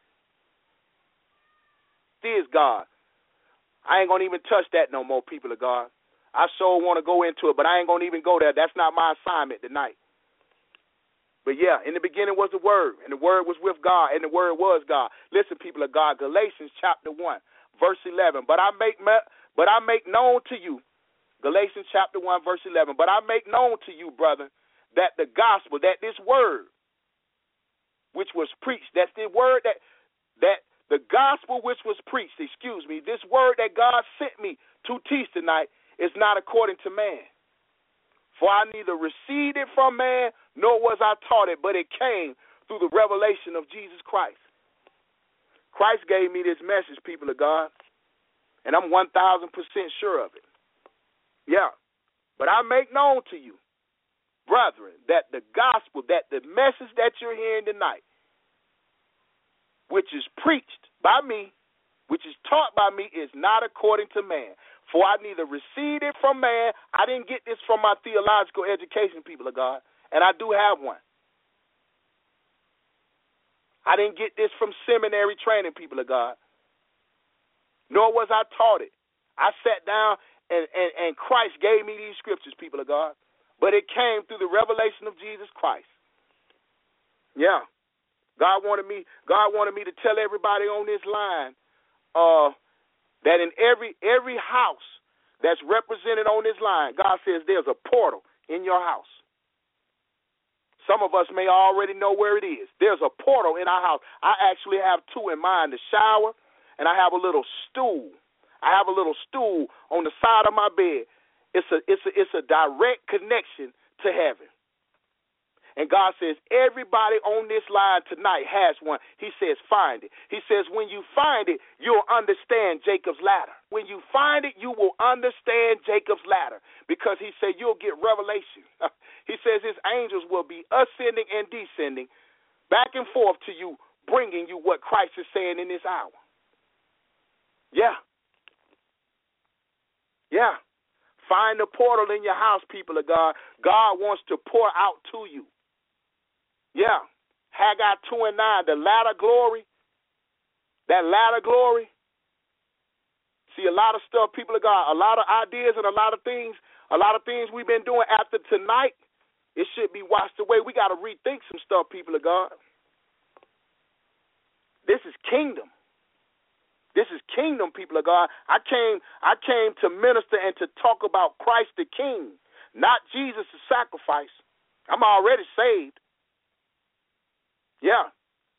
It is God. I ain't gonna even touch that no more, people of God. I sure want to go into it, but I ain't gonna even go there. That's not my assignment tonight. But yeah, in the beginning was the Word, and the Word was with God, and the Word was God. Listen, people of God, Galatians chapter one, verse eleven. But I make but I make known to you, Galatians chapter one, verse eleven. But I make known to you, brother, that the gospel, that this word, which was preached, that's the word that that the gospel which was preached, excuse me, this word that God sent me to teach tonight is not according to man. For I neither received it from man, nor was I taught it, but it came through the revelation of Jesus Christ. Christ gave me this message, people of God, and I'm one thousand percent sure of it. Yeah. But I make known to you, brethren, that the gospel, that the message that you're hearing tonight, which is preached by me, which is taught by me, is not according to man. For I neither received it from man. I didn't get this from my theological education, people of God, and I do have one. I didn't get this from seminary training, people of God, nor was I taught it. I sat down and, and, and Christ gave me these scriptures, people of God, but it came through the revelation of Jesus Christ. Yeah. God wanted me, God wanted me to tell everybody on this line uh, that in every every house that's represented on this line, God says there's a portal in your house. Some of us may already know where it is. There's a portal in our house. I actually have two in mine, the shower, and I have a little stool. I have a little stool on the side of my bed. It's a it's a it's a direct connection to heaven. And God says, everybody on this line tonight has one. He says, find it. He says, when you find it, you'll understand Jacob's ladder. When you find it, you will understand Jacob's ladder, because he said you'll get revelation. He says his angels will be ascending and descending back and forth to you, bringing you what Christ is saying in this hour. Yeah. Yeah. Find the portal in your house, people of God. God wants to pour out to you. Yeah. Haggai two and nine, the latter glory, that latter glory. See, a lot of stuff, people of God, a lot of ideas and a lot of things, a lot of things we've been doing after tonight, it should be washed away. We got to rethink some stuff, people of God. This is kingdom. This is kingdom, people of God. I came, I came to minister and to talk about Christ the King, not Jesus' sacrifice. I'm already saved. Yeah.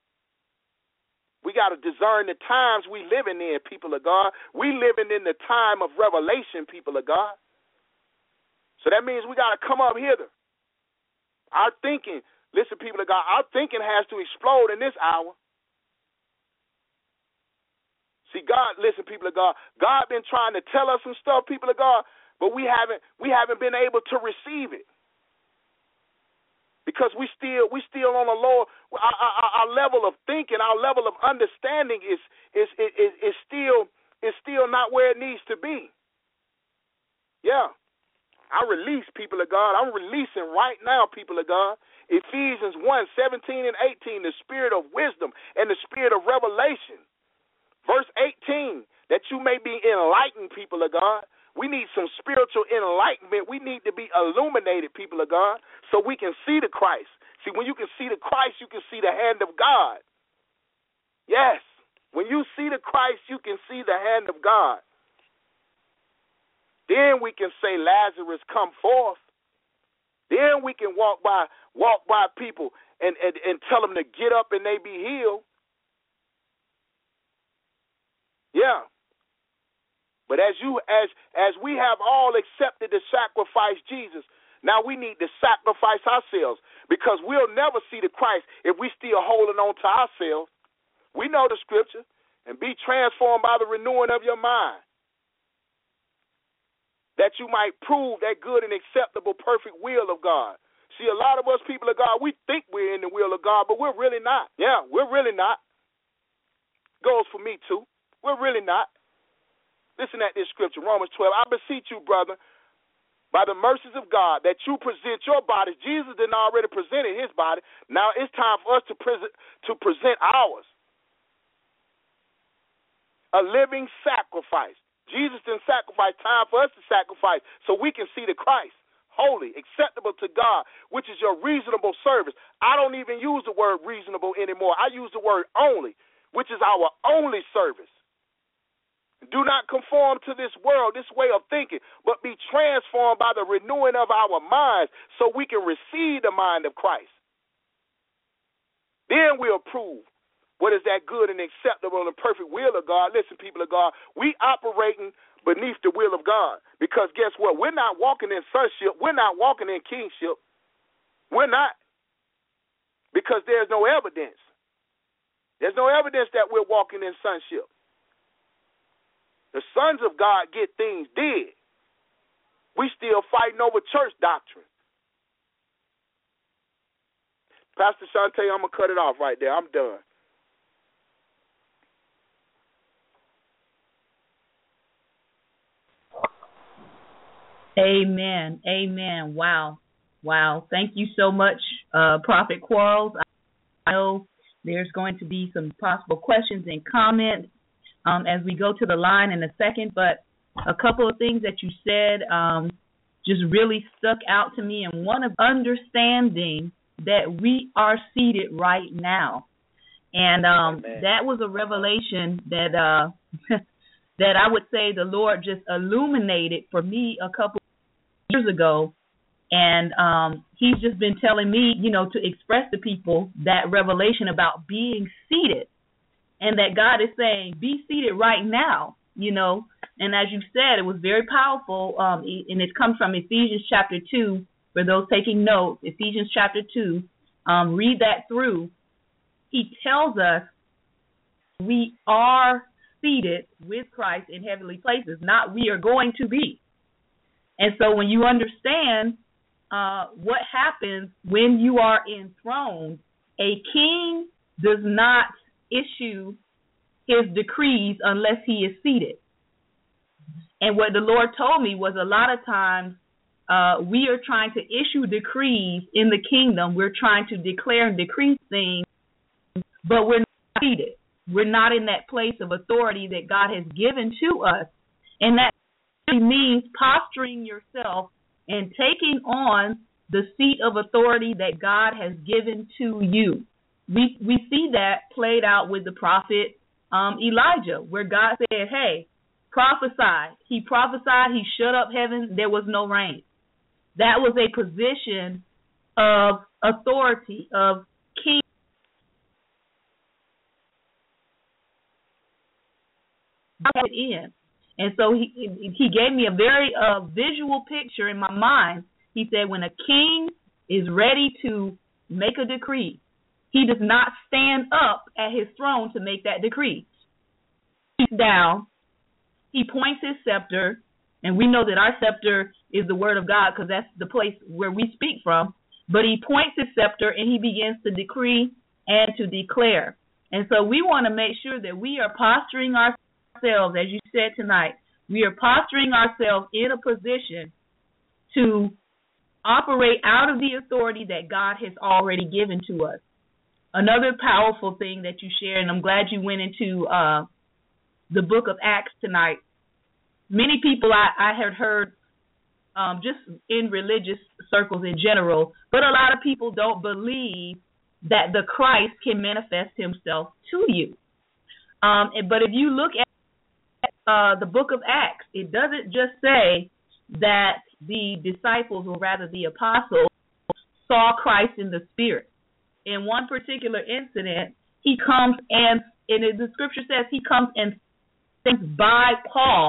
We got to discern the times we living in, people of God. We living in the time of revelation, people of God. So that means we got to come up hither. Our thinking, listen, people of God, our thinking has to explode in this hour. See, God, listen, people of God, God been trying to tell us some stuff, people of God, but we haven't we haven't been able to receive it. Because we still we still on a lower our, our, our level of thinking, our level of understanding is is is, is still is still not where it needs to be. Yeah. I release, people of God. I'm releasing right now, people of God. Ephesians one, seventeen and eighteen, the spirit of wisdom and the spirit of revelation. Verse eighteen, that you may be enlightened, people of God. We need some spiritual enlightenment. We need to be illuminated, people of God, so we can see the Christ. See, when you can see the Christ, you can see the hand of God. Yes. When you see the Christ, you can see the hand of God. Then we can say, Lazarus, come forth. Then we can walk by walk by people and, and, and tell them to get up and they be healed. Yeah. But as you as as we have all accepted the sacrifice, Jesus, now we need to sacrifice ourselves, because we'll never see the Christ if we still holding on to ourselves. We know the scripture, and be transformed by the renewing of your mind, that you might prove that good and acceptable, perfect will of God. See, a lot of us people of God, we think we're in the will of God, but we're really not. Yeah, we're really not. Goes for me too. We're really not. Listen at this scripture, Romans twelve. I beseech you, brother, by the mercies of God, that you present your bodies. Jesus didn't already presented his body. Now it's time for us to present to present ours. A living sacrifice. Jesus didn't sacrifice. Time for us to sacrifice so we can see the Christ. Holy, acceptable to God, which is your reasonable service. I don't even use the word reasonable anymore. I use the word only, which is our only service. Do not conform to this world, this way of thinking, but be transformed by the renewing of our minds so we can receive the mind of Christ. Then we'll prove what is that good and acceptable and perfect will of God. Listen, people of God, we operating beneath the will of God, because guess what? We're not walking in sonship. We're not walking in kingship. We're not, because there's no evidence. There's no evidence that we're walking in sonship. The sons of God get things did. We still fighting over church doctrine. Pastor Shante, I'm going to cut it off right there. I'm done. Amen. Amen. Wow. Wow. Thank you so much, uh, Prophet Quarles. I know there's going to be some possible questions and comments um, as we go to the line in a second, but a couple of things that you said um, just really stuck out to me, and one of understanding that we are seated right now. And um, that was a revelation that uh, that I would say the Lord just illuminated for me a couple of years ago. And um, he's just been telling me, you know, to express to people that revelation about being seated, and that God is saying, be seated right now, you know. And as you said, it was very powerful, um, and it comes from Ephesians chapter two, for those taking notes, Ephesians chapter two. Um, read that through. He tells us we are seated with Christ in heavenly places, not we are going to be. And so when you understand Uh, what happens when you are enthroned, a king does not issue his decrees unless he is seated. And what the Lord told me was a lot of times uh, we are trying to issue decrees in the kingdom. We're trying to declare and decree things, but we're not seated. We're not in that place of authority that God has given to us. And that means posturing yourself and taking on the seat of authority that God has given to you. We we see that played out with the prophet um, Elijah, where God said, hey, prophesy. He prophesied, he shut up heaven, there was no rain. That was a position of authority, of king. In. And so he he gave me a very uh, visual picture in my mind. He said when a king is ready to make a decree, he does not stand up at his throne to make that decree. He's down. He points his scepter, and we know that our scepter is the word of God because that's the place where we speak from. But he points his scepter, and he begins to decree and to declare. And so we want to make sure that we are posturing ourselves, as you said tonight, we are posturing ourselves in a position to operate out of the authority that God has already given to us. Another powerful thing that you shared, and I'm glad you went into uh, the book of Acts tonight. Many people I, I had heard um, just in religious circles in general, but a lot of people don't believe that the Christ can manifest himself to you. Um, but if you look at Uh, the book of Acts, it doesn't just say that the disciples, or rather the apostles, saw Christ in the spirit. In one particular incident, he comes and, and the scripture says he comes and sends by Paul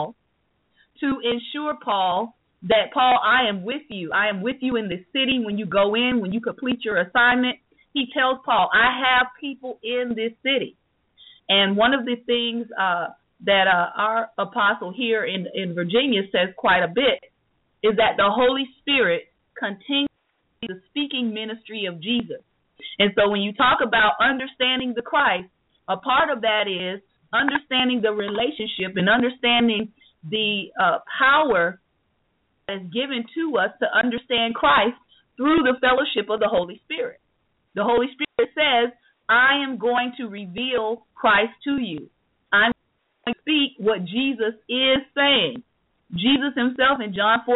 to ensure Paul that, Paul, I am with you. I am with you in this city when you go in, when you complete your assignment. He tells Paul, I have people in this city. And one of the things uh that uh, our apostle here in, in Virginia says quite a bit is that the Holy Spirit continues the speaking ministry of Jesus. And so when you talk about understanding the Christ, a part of that is understanding the relationship and understanding the uh, power that's given to us to understand Christ through the fellowship of the Holy Spirit. The Holy Spirit says, I am going to reveal Christ to you. I'm speak what Jesus is saying. Jesus himself in John four,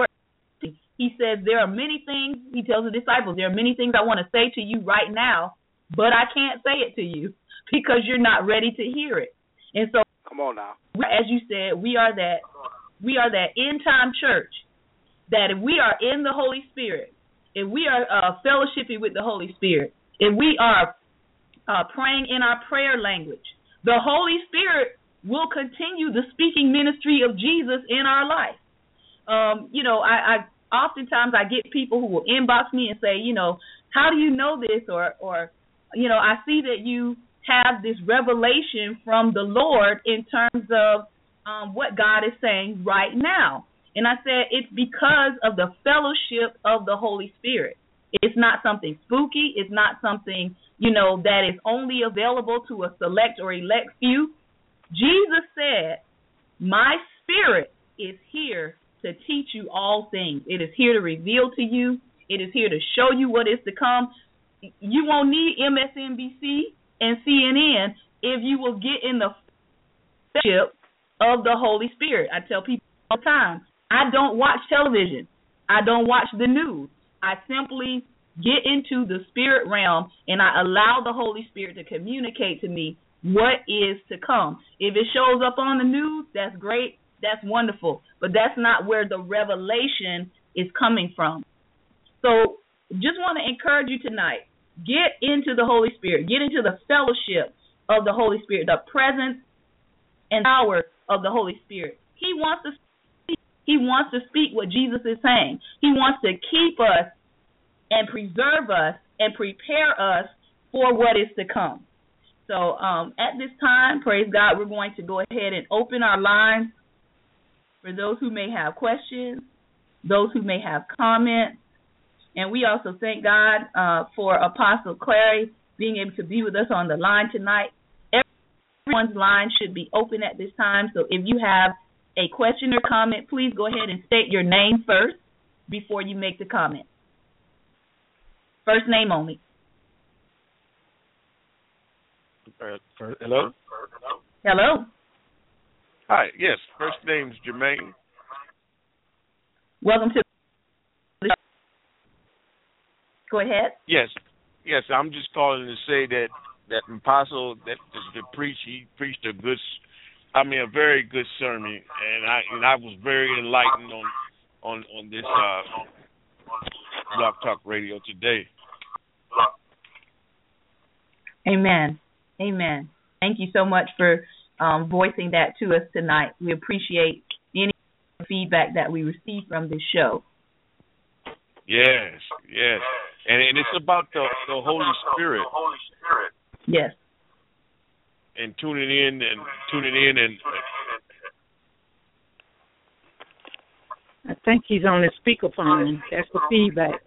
he says, there are many things, he tells the disciples, there are many things I want to say to you right now, but I can't say it to you because you're not ready to hear it. And so, come on now. As you said, we are that we are that end time church that if we are in the Holy Spirit, if we are uh, fellowshipping with the Holy Spirit, if we are uh, praying in our prayer language, the Holy Spirit will continue the speaking ministry of Jesus in our life. Um, you know, I, I oftentimes I get people who will inbox me and say, you know, how do you know this? Or, or, you know, I see that you have this revelation from the Lord in terms of um, what God is saying right now. And I said, it's because of the fellowship of the Holy Spirit. It's not something spooky. It's not something, you know, that is only available to a select or elect few. Jesus said, my spirit is here to teach you all things. It is here to reveal to you. It is here to show you what is to come. You won't need M S N B C and C N N if you will get in the fellowship of the Holy Spirit. I tell people all the time, I don't watch television. I don't watch the news. I simply get into the spirit realm and I allow the Holy Spirit to communicate to me what is to come. If it shows up on the news, that's great. That's wonderful. But that's not where the revelation is coming from. So just want to encourage you tonight, get into the Holy Spirit. Get into the fellowship of the Holy Spirit, the presence and power of the Holy Spirit. He wants to speak. He wants to speak what Jesus is saying. He wants to keep us and preserve us and prepare us for what is to come. So um, at this time, praise God, we're going to go ahead and open our lines for those who may have questions, those who may have comments. And we also thank God uh, for Apostle Clary being able to be with us on the line tonight. Everyone's line should be open at this time. So if you have a question or comment, please go ahead and state your name first before you make the comment. First name only. Uh, first, hello? Hello. Hi, yes. First name's Jermaine. Welcome to the show. Go ahead. Yes. Yes, I'm just calling to say that that apostle that the preach, he preached a good, I mean, a very good sermon, and I and I was very enlightened on on on this uh, Blog Talk Radio today. Amen. Amen. Thank you so much for um, voicing that to us tonight. We appreciate any feedback that we receive from this show. Yes, yes. And, and it's about the, the Holy Spirit. Yes. And tuning in and tuning in and I think he's on the speakerphone. That's the feedback.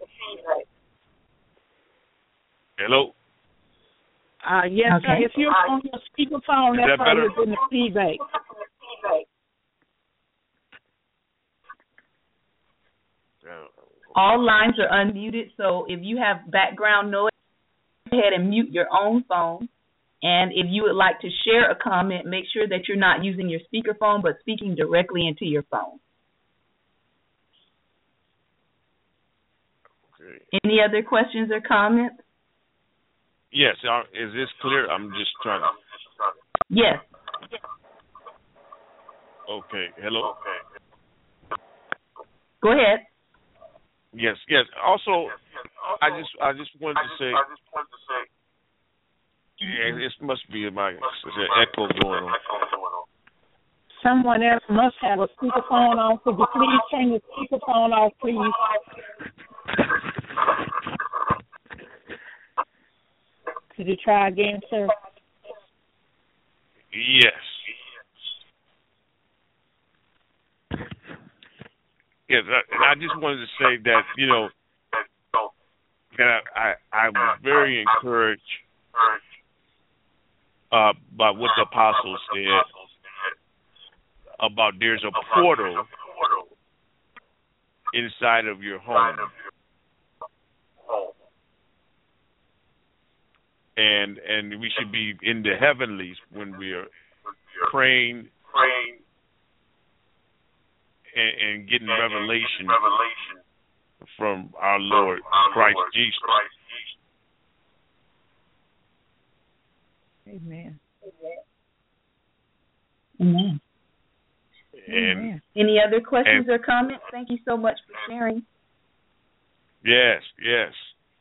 Hello? Uh, yes, okay. sir. If you're on your speakerphone, Is that's that better? probably in the feedback. All lines are unmuted, so if you have background noise, go ahead and mute your own phone. And if you would like to share a comment, make sure that you're not using your speakerphone, but speaking directly into your phone. Okay. Any other questions or comments? Yes, uh, is this clear? I'm just trying to... Yes. Okay, hello? Go ahead. Yes, yes. Also, I just I just wanted to say, yeah, this must be my there's an echo going on. Someone else must have a speakerphone on. Could you please turn your speakerphone off, please? Could you try again, sir? Yes. Yes, and I just wanted to say that, you know, that I, I was very encouraged uh, by what the apostles said about there's a portal inside of your home. And and we should be in the heavenlies when we are praying and, and getting revelation from our Lord Christ Jesus. Amen. Amen. And Amen. Any other questions and, or comments? Thank you so much for sharing. yes, yes.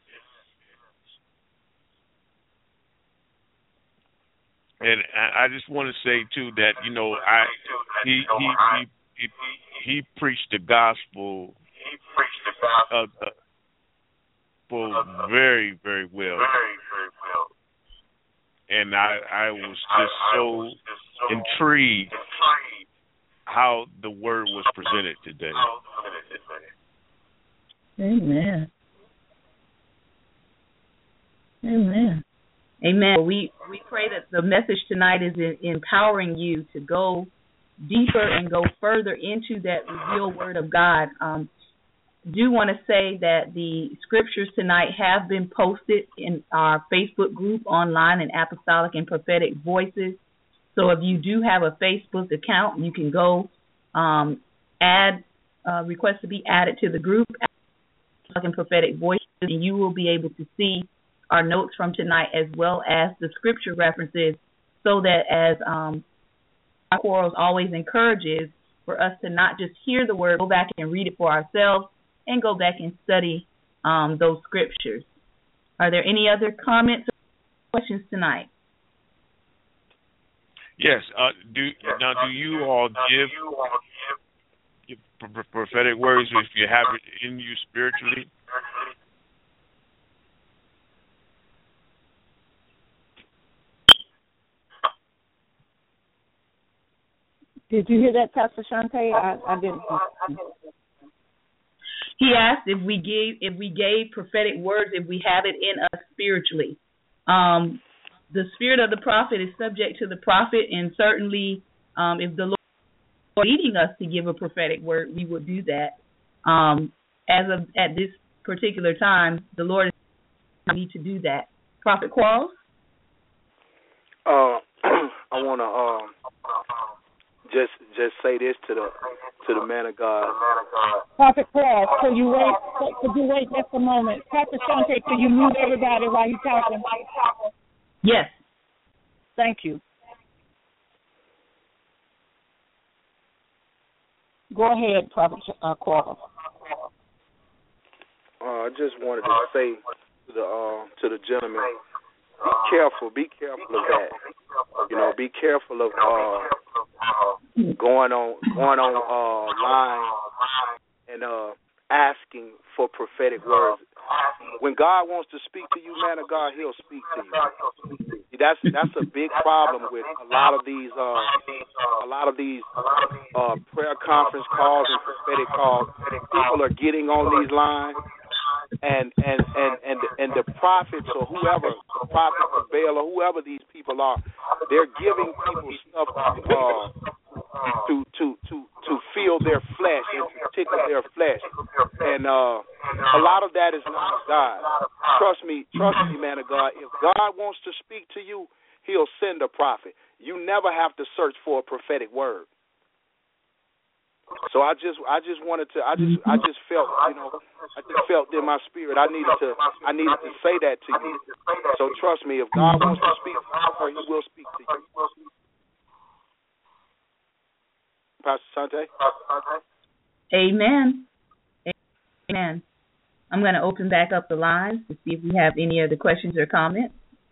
And I, I just want to say too that, you know, I he he he he, he preached the gospel uh, uh, for very very well, and I I was just so intrigued how the word was presented today. Amen. Amen. Amen. We we pray that the message tonight is in, empowering you to go deeper and go further into that revealed word of God. Um, do want to say that the scriptures tonight have been posted in our Facebook group online in Apostolic and Prophetic Voices. So if you do have a Facebook account, you can go um, add, uh, request to be added to the group, Apostolic and Prophetic Voices, and you will be able to see our notes from tonight as well as the scripture references, so that as um, our Quarles always encourages for us to not just hear the word, go back and read it for ourselves and go back and study um, those scriptures. Are there any other comments or questions tonight? Yes. Uh, do now? Do you all give, give prophetic words if you have it in you spiritually? Did you hear that, Pastor Shante? I, I didn't. He asked if we gave if we gave prophetic words, if we have it in us spiritually. Um, the spirit of the prophet is subject to the prophet, and certainly um, if the Lord is leading us to give a prophetic word, we will do that. Um, as of at this particular time, the Lord is need to do that. Prophet Quarles? Uh, I want to um, just just say this to the to the man of God. Prophet Quarles, could you wait? Could you wait just a moment? Pastor Shante, could you mute everybody while you're talking? Yes. Thank you. Go ahead, Prophet uh, Quarles. Uh, I just wanted to say to the uh, to the gentleman, be careful, be careful of that. You know, be careful of uh, going on going on uh, line and uh, asking for prophetic words. When God wants to speak to you, man of God, He'll speak to you. That's that's a big problem with a lot of these uh, a lot of these uh, prayer conference calls and prophetic calls. People are getting on these lines. And and, and, and and the prophets or whoever, the prophets of Baal or whoever these people are, they're giving people stuff uh, to to to to feel their flesh and to tickle their flesh, and uh, a lot of that is not of God. Trust me, trust me, man of God. If God wants to speak to you, He'll send a prophet. You never have to search for a prophetic word. So I just, I just wanted to, I just, I just felt, you know, I just felt in my spirit. I needed to, I needed to say that to you. So trust me, if God wants to speak to you, He will speak to you. Pastor Shante. Amen. Amen. I'm going to open back up the lines to see if we have any other questions or comments.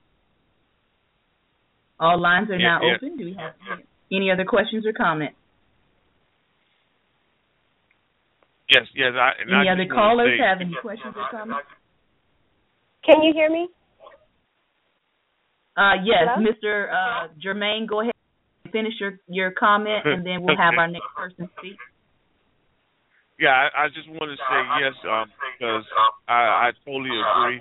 All lines are yeah, now yeah. open. Do we have any other questions or comments? Yes, yes. I, and any I other callers say, have any questions or comments? Can you hear me? Uh, yes, Hello? Mister Uh, Jermaine, go ahead and finish your, your comment, and then we'll have our next person speak. Yeah, I, I just want to say yes um, because I, I totally agree.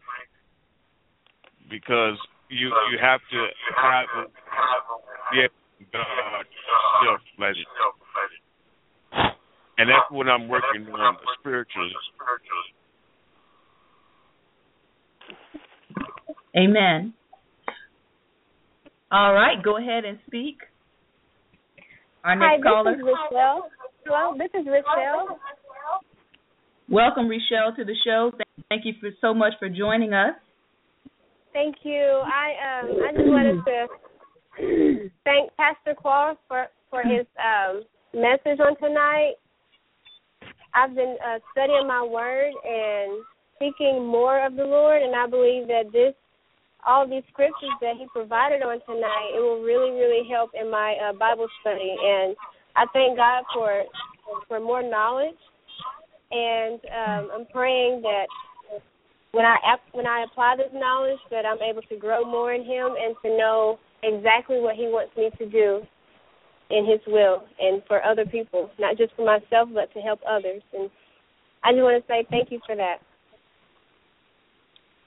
Because you you have to have a, yeah, God self-pleasure. And that's what I'm working on spiritually. Amen. All right, go ahead and speak. Our next Hi, caller. this is Rochelle. Hello, this is Rochelle. Welcome, Rochelle, to the show. Thank you for so much for joining us. Thank you. I um I just wanted to thank Pastor Quarles for for his um message on tonight. I've been uh, studying my word and seeking more of the Lord, and I believe that this, all these scriptures that he provided on tonight, it will really, really help in my uh, Bible study. And I thank God for for more knowledge, and um, I'm praying that when I when I apply this knowledge, that I'm able to grow more in Him and to know exactly what He wants me to do in His will and for other people, not just for myself, but to help others. And I just want to say thank you for that.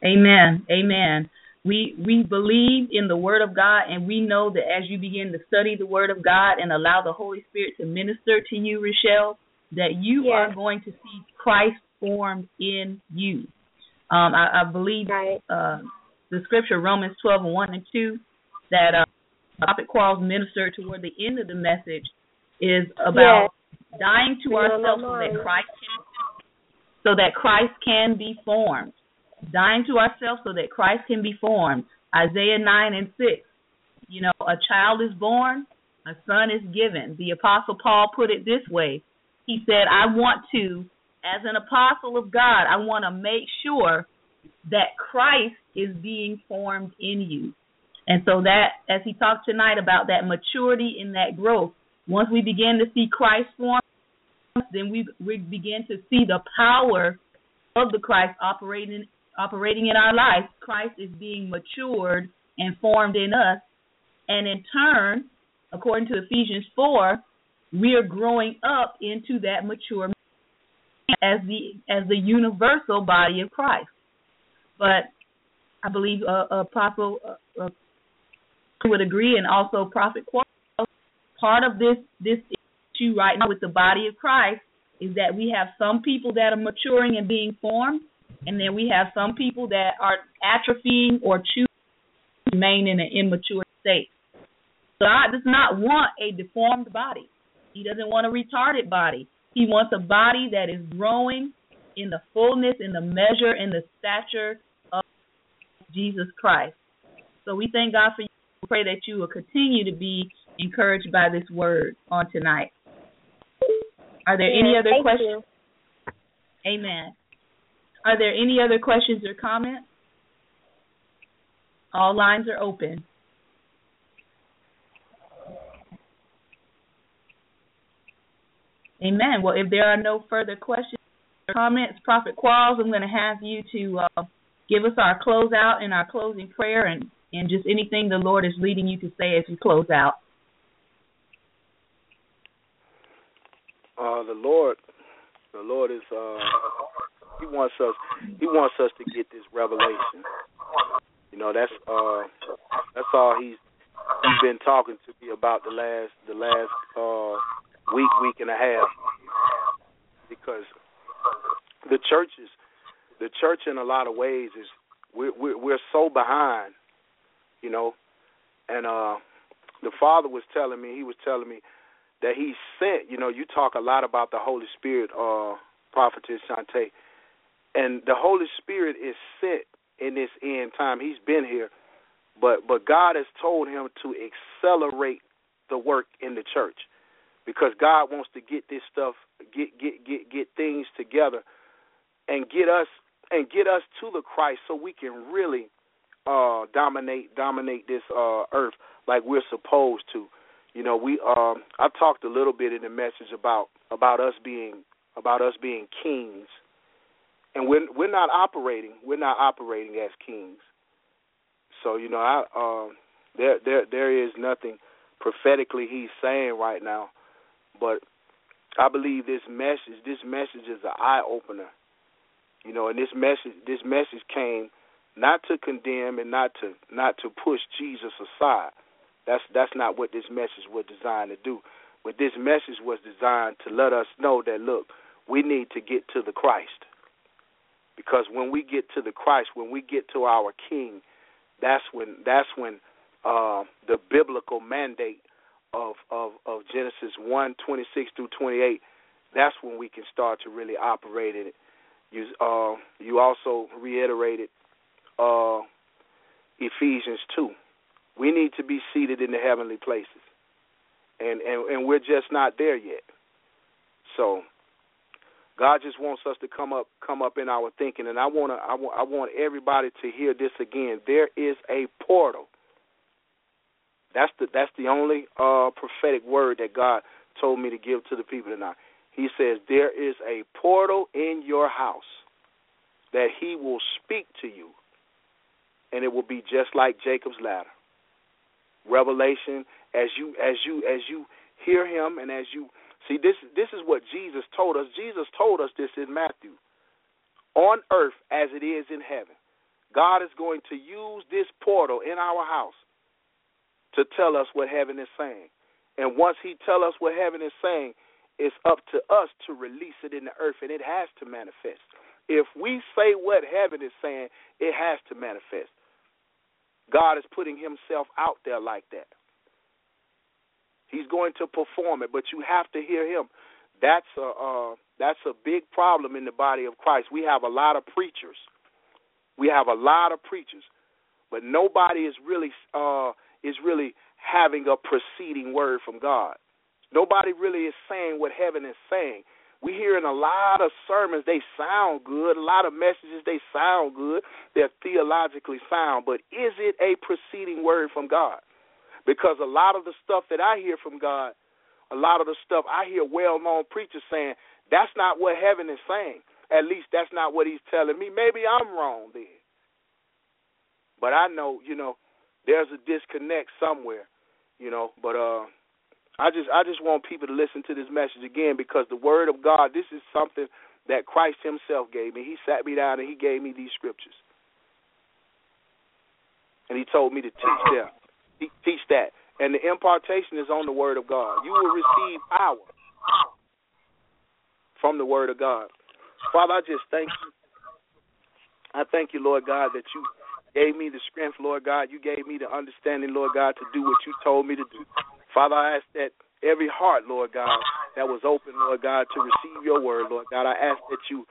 Amen. Amen. We we believe in the Word of God, and we know that as you begin to study the Word of God and allow the Holy Spirit to minister to you, Rochelle, that you yes. are going to see Christ formed in you. Um, I, I believe right. uh, the scripture, Romans twelve, one and two, that uh, Prophet Quarles ministered toward the end of the message is about yes. dying to Bring ourselves so that Christ can, so that Christ can be formed. Dying to ourselves so that Christ can be formed. Isaiah nine and six. You know, a child is born, a son is given. The Apostle Paul put it this way. He said, I want to, as an apostle of God, I want to make sure that Christ is being formed in you. And so that, as he talked tonight about that maturity and that growth, once we begin to see Christ formed, then we, we begin to see the power of the Christ operating operating in our lives. Christ is being matured and formed in us, and in turn, according to Ephesians four, we are growing up into that mature as the as the universal body of Christ. But I believe uh, Apostle uh, uh, would agree, and also Prophet Quarles, part of this this issue right now with the body of Christ is that we have some people that are maturing and being formed, and then we have some people that are atrophying or choosing to remain in an immature state. God does not want a deformed body. He doesn't want a retarded body. He wants a body that is growing in the fullness, in the measure, in the stature of Jesus Christ. So we thank God for you. We pray that you will continue to be encouraged by this word on tonight. Are there yeah, any other thank questions? You. Amen. Are there any other questions or comments? All lines are open. Amen. Well, if there are no further questions or comments, Prophet Quarles, I'm going to have you to uh, give us our closeout and our closing prayer, and, and just anything the Lord is leading you to say as you close out. Uh, the Lord, the Lord is. Uh, he wants us. He wants us to get this revelation. You know, that's uh, that's all he's he's been talking to me about the last the last uh, week, week and a half. Because the churches, the church in a lot of ways is we're we're, we're so behind. You know, and uh, the Father was telling me. He was telling me that he sent, you know, you talk a lot about the Holy Spirit, uh, Prophetess Shantae, and the Holy Spirit is sent in this end time. He's been here, but but God has told him to accelerate the work in the church because God wants to get this stuff, get get get get things together, and get us and get us to the Christ so we can really uh, dominate dominate this uh, earth like we're supposed to. You know, we um, I talked a little bit in the message about about us being about us being kings, and we're we're not operating we're not operating as kings. So you know, I uh, there there there is nothing prophetically he's saying right now, but I believe this message this message is an eye opener. You know, and this message this message came not to condemn and not to not to push Jesus aside. That's that's not what this message was designed to do. But this message was designed to let us know that, look, we need to get to the Christ. Because when we get to the Christ, when we get to our King, that's when that's when uh, the biblical mandate of, of, of Genesis one, twenty-six through twenty-eight, that's when we can start to really operate in it. You, uh, you also reiterated uh, Ephesians two. We need to be seated in the heavenly places, and, and and we're just not there yet. So God just wants us to come up come up in our thinking, and I want to I want I want everybody to hear this again. There is a portal. That's the that's the only uh, prophetic word that God told me to give to the people tonight. He says there is a portal in your house that He will speak to you, and it will be just like Jacob's ladder. Revelation, as you as you as you hear him, and as you see this this is what Jesus told us. Jesus told us this in Matthew. On earth as it is in heaven. God is going to use this portal in our house to tell us what heaven is saying. And once he tells us what heaven is saying, it's up to us to release it in the earth, and it has to manifest. If we say what heaven is saying, it has to manifest. God is putting himself out there like that. He's going to perform it, but you have to hear him. That's a uh, that's a big problem in the body of Christ. We have a lot of preachers. We have a lot of preachers, but nobody is really uh, is really having a preceding word from God. Nobody really is saying what heaven is saying. We're hearing a lot of sermons. They sound good. A lot of messages, they sound good. They're theologically sound. But is it a preceding word from God? Because a lot of the stuff that I hear from God, a lot of the stuff I hear well-known preachers saying, that's not what heaven is saying. At least that's not what he's telling me. Maybe I'm wrong then. But I know, you know, there's a disconnect somewhere, you know. But uh, I just I just want people to listen to this message again, because the word of God, this is something that Christ himself gave me. He sat me down and he gave me these scriptures. And he told me to teach them. He, teach that. And the impartation is on the word of God. You will receive power from the word of God. Father, I just thank you. I thank you, Lord God, that you gave me the strength, Lord God. You gave me the understanding, Lord God, to do what you told me to do. Father, I ask that every heart, Lord God, that was open, Lord God, to receive your word, Lord God, I ask that you,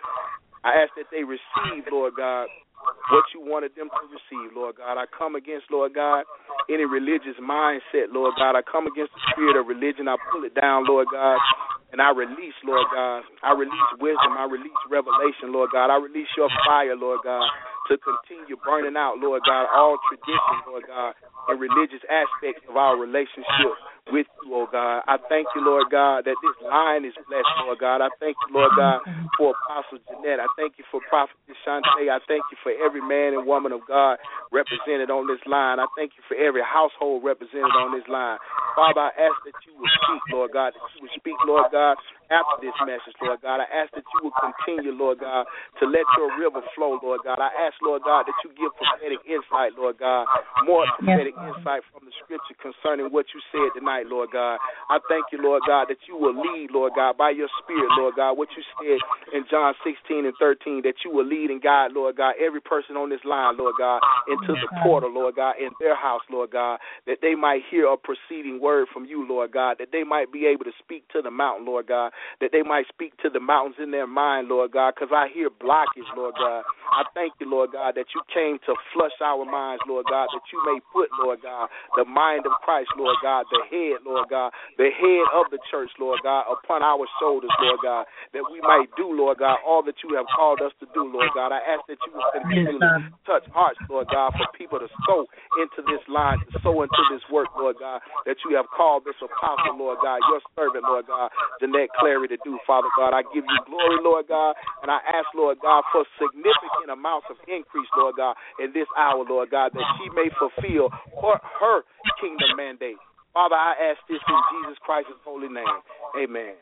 I ask that they receive, Lord God, what you wanted them to receive, Lord God. I come against, Lord God, any religious mindset, Lord God. I come against the spirit of religion. I pull it down, Lord God. And I release, Lord God, I release wisdom, I release revelation, Lord God. I release your fire, Lord God, to continue burning out, Lord God, all tradition, Lord God, and religious aspects of our relationship with you, oh God. I thank you, Lord God, that this line is blessed, Lord God. I thank you, Lord God, for Apostle Jeanette. I thank you for Prophet Shante. I thank you for every man and woman of God represented on this line. I thank you for every household represented on this line. Father, I ask that you would speak, Lord God, that you would speak, Lord God, after this message, Lord God. I ask that you would continue, Lord God, to let your river flow, Lord God. I ask, Lord God, that you give prophetic insight, Lord God, more prophetic yes, insight from the scripture concerning what you said tonight, Lord God. I thank you, Lord God, that you will lead, Lord God, by your spirit, Lord God, what you said in John sixteen and thirteen, that you will lead and guide, Lord God, every person on this line, Lord God, into the portal, Lord God, in their house, Lord God, that they might hear a preceding word from you, Lord God, that they might be able to speak to the mountain, Lord God, that they might speak to the mountains in their mind, Lord God, because I hear blockage, Lord God. I thank you, Lord God, that you came to flush our minds, Lord God, that you may put, Lord God, the mind of Christ, Lord God, the head, Lord God, the head of the church, Lord God, upon our shoulders, Lord God, that we might do, Lord God, all that you have called us to do, Lord God. I ask that you will continually touch hearts, Lord God, for people to sow into this line, to sow into this work, Lord God, that you have called this apostle, Lord God, your servant, Lord God, Jeanette Clary, to do, Father God. I give you glory, Lord God, and I ask, Lord God, for significant amounts of increase, Lord God, in this hour, Lord God, that she may fulfill her, her kingdom mandate. Father, I ask this in Jesus Christ's holy name. Amen.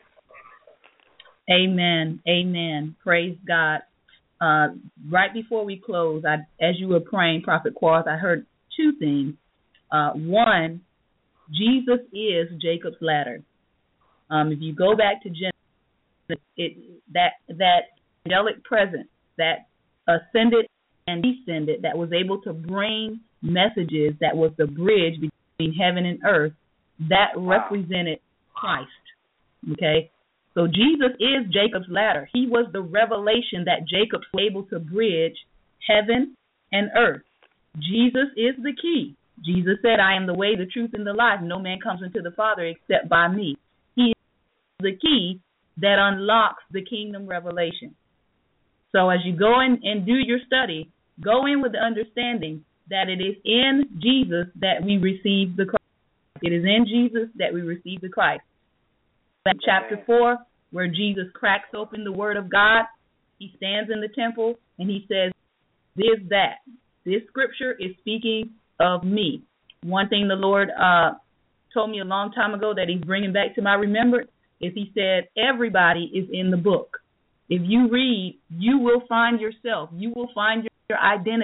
Amen. Amen. Praise God. Uh, right before we close, I, as you were praying, Prophet Quarles, I heard two things. Uh, one, Jesus is Jacob's ladder. Um, if you go back to Genesis, it, that that angelic presence that ascended and descended, that was able to bring messages, that was the bridge between heaven and earth, that represented Christ. Okay? So Jesus is Jacob's ladder. He was the revelation that Jacob was able to bridge heaven and earth. Jesus is the key. Jesus said, I am the way, the truth, and the life. No man comes into the Father except by me. He is the key that unlocks the kingdom revelation. So as you go in and do your study, go in with the understanding that it is in Jesus that we receive the Christ. It is in Jesus that we receive the Christ. In chapter four, where Jesus cracks open the Word of God, he stands in the temple and he says, this, that. This scripture is speaking of me. One thing the Lord uh, told me a long time ago that he's bringing back to my remembrance is he said, everybody is in the book. If you read, you will find yourself. You will find your identity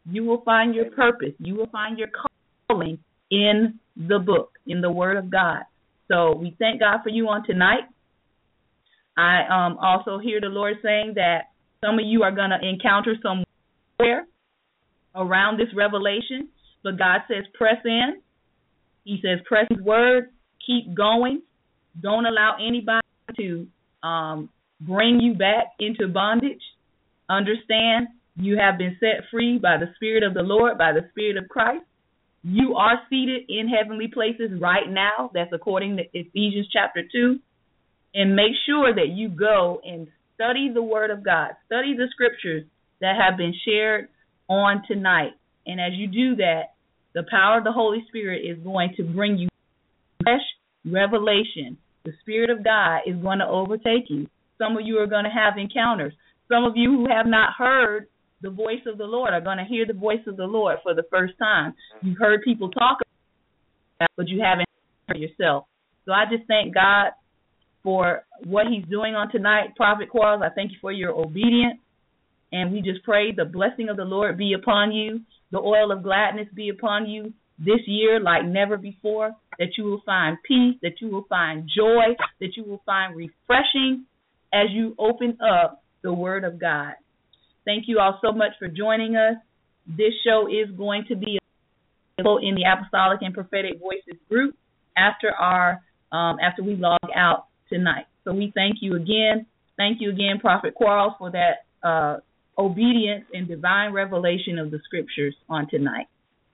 You will find your purpose. You will find your calling in the book, in the Word of God. So we thank God for you on tonight. I um, also hear the Lord saying that some of you are going to encounter somewhere around this revelation, but God says press in. He says press His word, keep going. Don't allow anybody to um, bring you back into bondage. Understand you have been set free by the Spirit of the Lord, by the Spirit of Christ. You are seated in heavenly places right now. That's according to Ephesians chapter two. And make sure that you go and study the Word of God. Study the scriptures that have been shared on tonight. And as you do that, the power of the Holy Spirit is going to bring you fresh revelation. The Spirit of God is going to overtake you. Some of you are going to have encounters. Some of you who have not heard the voice of the Lord are going to hear the voice of the Lord for the first time. You've heard people talk about it, but you haven't heard it yourself. So I just thank God for what He's doing on tonight. Prophet Quarles, I thank you for your obedience. And we just pray the blessing of the Lord be upon you, the oil of gladness be upon you this year like never before, that you will find peace, that you will find joy, that you will find refreshing as you open up the Word of God. Thank you all so much for joining us. This show is going to be available in the Apostolic and Prophetic Voices group after our um, after we log out tonight. So we thank you again. Thank you again, Prophet Quarles, for that uh, obedience and divine revelation of the scriptures on tonight.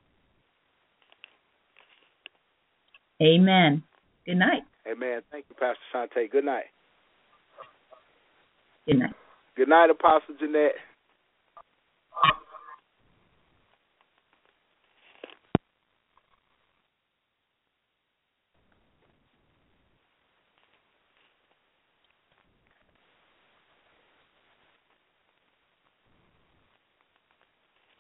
Amen. Good night. Amen. Thank you, Pastor Shante. Good night. Good night. Good night, Apostle Jeanette.